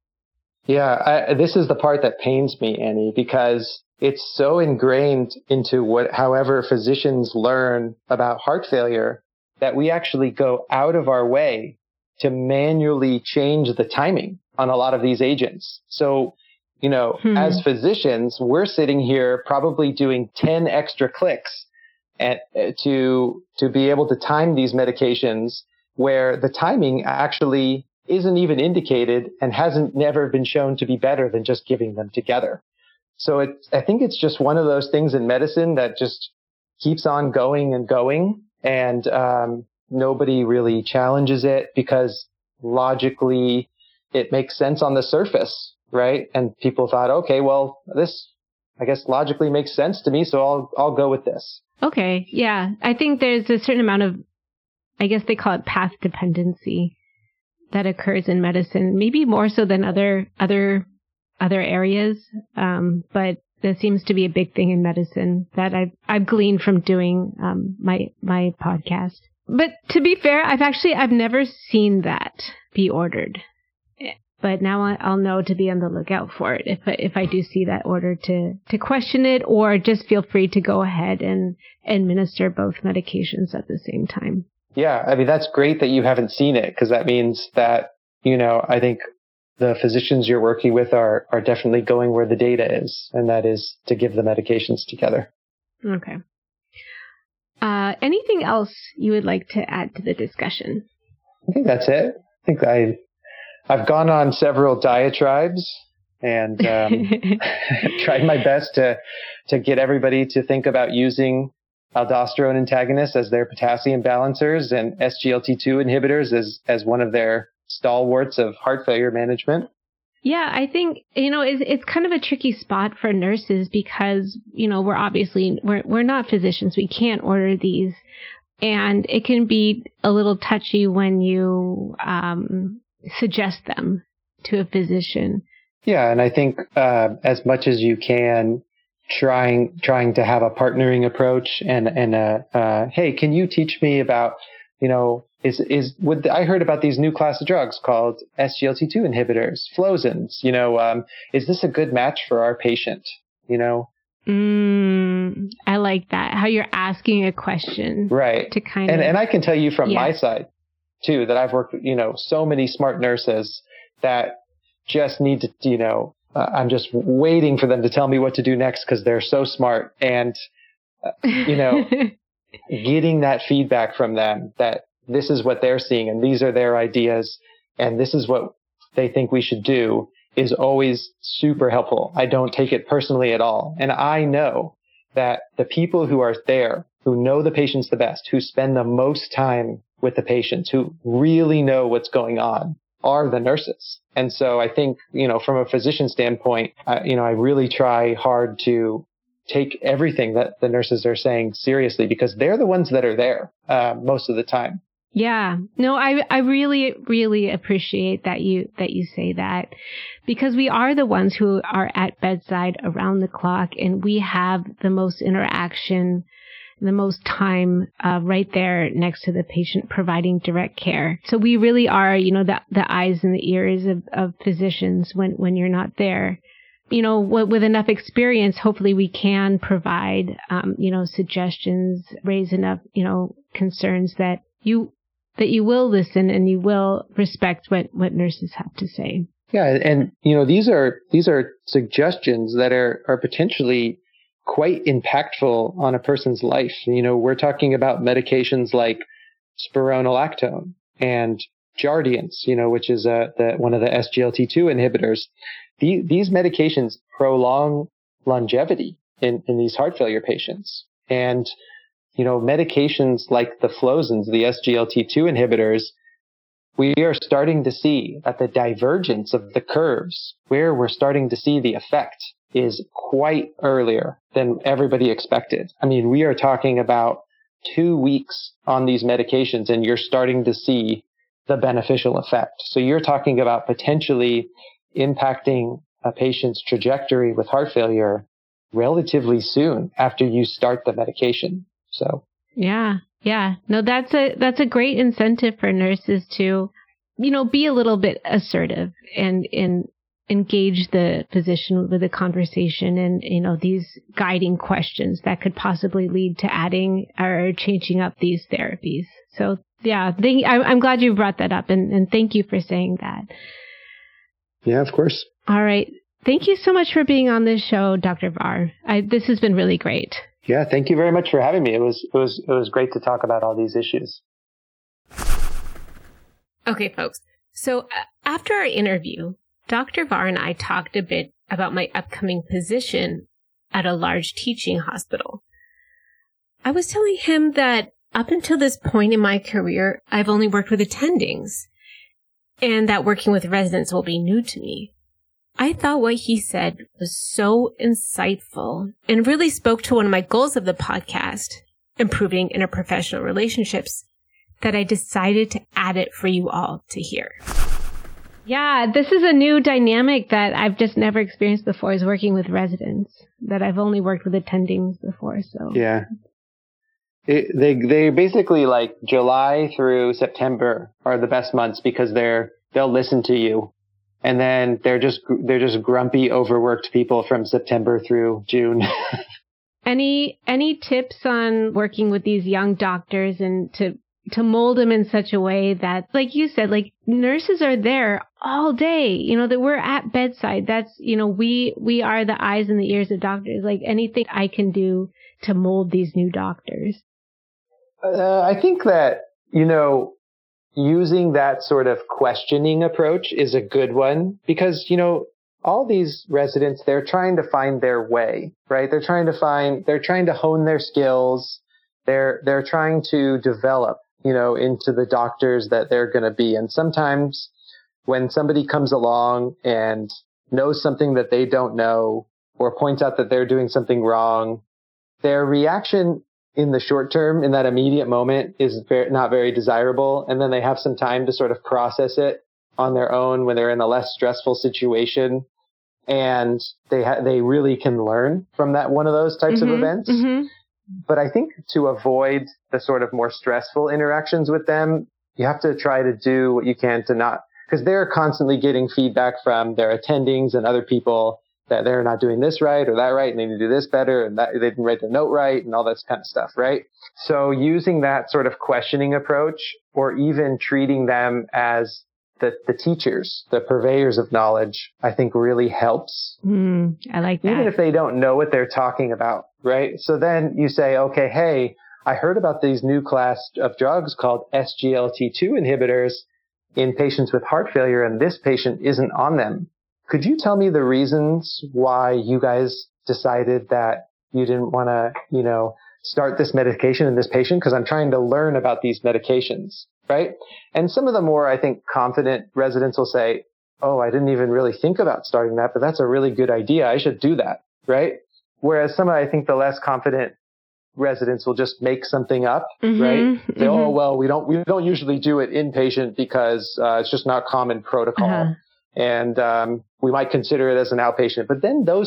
Yeah, this is the part that pains me, Annie, because it's so ingrained into however physicians learn about heart failure that we actually go out of our way to manually change the timing on a lot of these agents. So, as physicians, we're sitting here probably doing 10 extra clicks to be able to time these medications where the timing actually isn't even indicated and hasn't never been shown to be better than just giving them together. So I think it's just one of those things in medicine that just keeps on going and going, and nobody really challenges it because logically it makes sense on the surface, right? And people thought, okay, well, this I guess logically makes sense to me, so I'll go with this. Okay, yeah, I think there's a certain amount of, I guess they call it path dependency that occurs in medicine, maybe more so than other areas, but there seems to be a big thing in medicine that I've gleaned from doing my podcast. But to be fair, I've never seen that be ordered. But now I'll know to be on the lookout for it if I do see that order to question it, or just feel free to go ahead and administer both medications at the same time. Yeah, I mean, that's great that you haven't seen it, because that means that, I think the physicians you're working with are definitely going where the data is, and that is to give the medications together. Okay. Anything else you would like to add to the discussion? I think that's it. I think I've gone on several diatribes and tried my best to get everybody to think about using aldosterone antagonists as their potassium balancers and SGLT2 inhibitors as one of their stalwarts of heart failure management. Yeah, I think, it's kind of a tricky spot for nurses because, we're not physicians. We can't order these. And it can be a little touchy when you suggest them to a physician. Yeah, and I think as much as you can, trying to have a partnering approach and hey, can you teach me about, I heard about these new class of drugs called SGLT2 inhibitors, Flozins. Is this a good match for our patient? I like that. How you're asking a question. Right. To and I can tell you from my side too, that I've worked with, so many smart nurses that just need to, I'm just waiting for them to tell me what to do next because they're so smart. And, getting that feedback from them that this is what they're seeing and these are their ideas and this is what they think we should do is always super helpful. I don't take it personally at all. And I know that the people who are there, who know the patients the best, who spend the most time with the patients, who really know what's going on, are the nurses. And so I think, from a physician standpoint, I really try hard to take everything that the nurses are saying seriously because they're the ones that are there most of the time. Yeah. No, I really, really appreciate that you say that because we are the ones who are at bedside around the clock and we have the most interaction, the most time right there next to the patient providing direct care. So we really are, the eyes and the ears of physicians when you're not there. With enough experience, hopefully we can provide, suggestions, raise enough, concerns that you will listen and you will respect what nurses have to say. Yeah. And, these are suggestions that are potentially quite impactful on a person's life. We're talking about medications like spironolactone and Jardiance, which is one of the SGLT2 inhibitors. These medications prolong longevity in these heart failure patients. And, medications like the Flozins, the SGLT2 inhibitors, we are starting to see that the divergence of the curves where we're starting to see the effect is quite earlier than everybody expected. I mean, we are talking about 2 weeks on these medications and you're starting to see the beneficial effect. So you're talking about potentially impacting a patient's trajectory with heart failure relatively soon after you start the medication. So yeah. No, that's a great incentive for nurses to, be a little bit assertive and engage the physician with a conversation and, these guiding questions that could possibly lead to adding or changing up these therapies. So yeah, I'm glad you brought that up and thank you for saying that. Yeah, of course. All right. Thank you so much for being on this show, Dr. Var. This has been really great. Yeah, thank you very much for having me. It was great to talk about all these issues. Okay, folks. So after our interview, Dr. Var and I talked a bit about my upcoming position at a large teaching hospital. I was telling him that up until this point in my career, I've only worked with attendings, and that working with residents will be new to me. I thought what he said was so insightful and really spoke to one of my goals of the podcast, improving interprofessional relationships, that I decided to add it for you all to hear. Yeah, this is a new dynamic that I've just never experienced before, is working with residents, that I've only worked with attendings before. So yeah. They basically, like, July through September are the best months because they'll listen to you. And then they're just grumpy, overworked people from September through June. Any tips on working with these young doctors and to mold them in such a way that, like you said, like, nurses are there all day, that we're at bedside. That's, we are the eyes and the ears of doctors. Like, anything I can do to mold these new doctors? I think that, using that sort of questioning approach is a good one because, all these residents, they're trying to find their way, right? They're trying to hone their skills. they're trying to develop, into the doctors that they're going to be. And sometimes when somebody comes along and knows something that they don't know or points out that they're doing something wrong, their reaction in the short term, in that immediate moment, is not very desirable. And then they have some time to sort of process it on their own when they're in a less stressful situation. And they really can learn from that one of those types of events. Mm-hmm. But I think to avoid the sort of more stressful interactions with them, you have to try to do what you can to not, because they're constantly getting feedback from their attendings and other people that they're not doing this right or that right, and they need to do this better, and that they didn't write the note right, and all that kind of stuff, right? So using that sort of questioning approach, or even treating them as the teachers, the purveyors of knowledge, I think really helps. I like that. Even if they don't know what they're talking about, right? So then you say, okay, hey, I heard about these new class of drugs called SGLT2 inhibitors in patients with heart failure, and this patient isn't on them. Could you tell me the reasons why you guys decided that you didn't want to, start this medication in this patient? Because I'm trying to learn about these medications, right? And some of the more, I think, confident residents will say, oh, I didn't even really think about starting that, but that's a really good idea. I should do that, right? Whereas some of, I think, the less confident residents will just make something up, right? Say, oh, well, we don't usually do it inpatient because it's just not common protocol. And we might consider it as an outpatient. But then those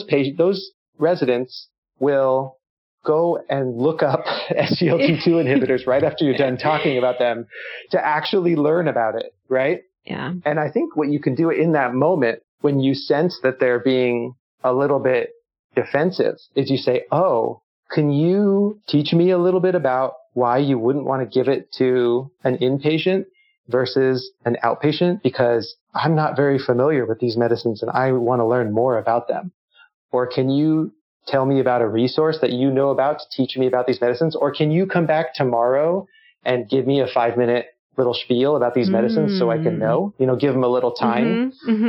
residents will go and look up SGLT2 inhibitors right after you're done talking about them to actually learn about it, right? Yeah. And I think what you can do in that moment when you sense that they're being a little bit defensive is you say, oh, can you teach me a little bit about why you wouldn't want to give it to an inpatient versus an outpatient? Because I'm not very familiar with these medicines and I want to learn more about them. Or can you tell me about a resource that you know about to teach me about these medicines? Or can you come back tomorrow and give me a 5-minute little spiel about these medicines so I can know, give them a little time,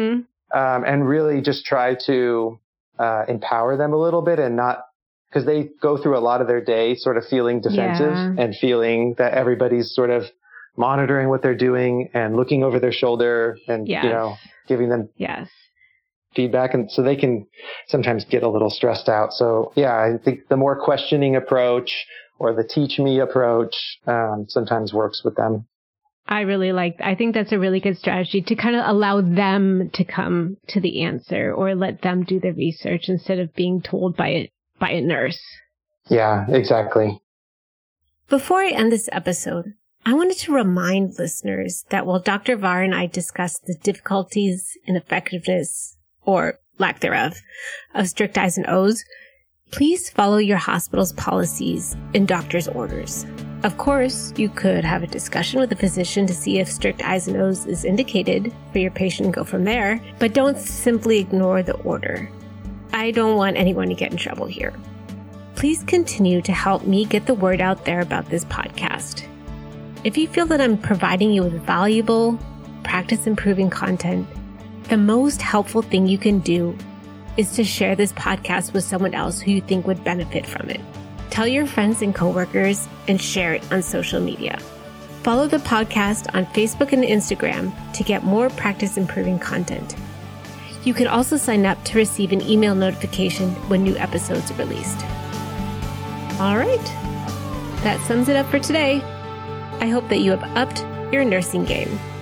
and really just try to empower them a little bit, and not, because they go through a lot of their day sort of feeling defensive and feeling that everybody's sort of monitoring what they're doing and looking over their shoulder and, giving them feedback. And so they can sometimes get a little stressed out. So I think the more questioning approach or the teach me approach sometimes works with them. I think that's a really good strategy to kind of allow them to come to the answer, or let them do the research instead of being told by a nurse. Yeah, exactly. Before I end this episode, I wanted to remind listeners that while Dr. Var and I discussed the difficulties and effectiveness, or lack thereof, of strict I's and O's, please follow your hospital's policies and doctor's orders. Of course, you could have a discussion with a physician to see if strict I's and O's is indicated for your patient and go from there, but don't simply ignore the order. I don't want anyone to get in trouble here. Please continue to help me get the word out there about this podcast. If you feel that I'm providing you with valuable, practice-improving content, the most helpful thing you can do is to share this podcast with someone else who you think would benefit from it. Tell your friends and coworkers and share it on social media. Follow the podcast on Facebook and Instagram to get more practice-improving content. You can also sign up to receive an email notification when new episodes are released. All right, that sums it up for today. I hope that you have upped your nursing game.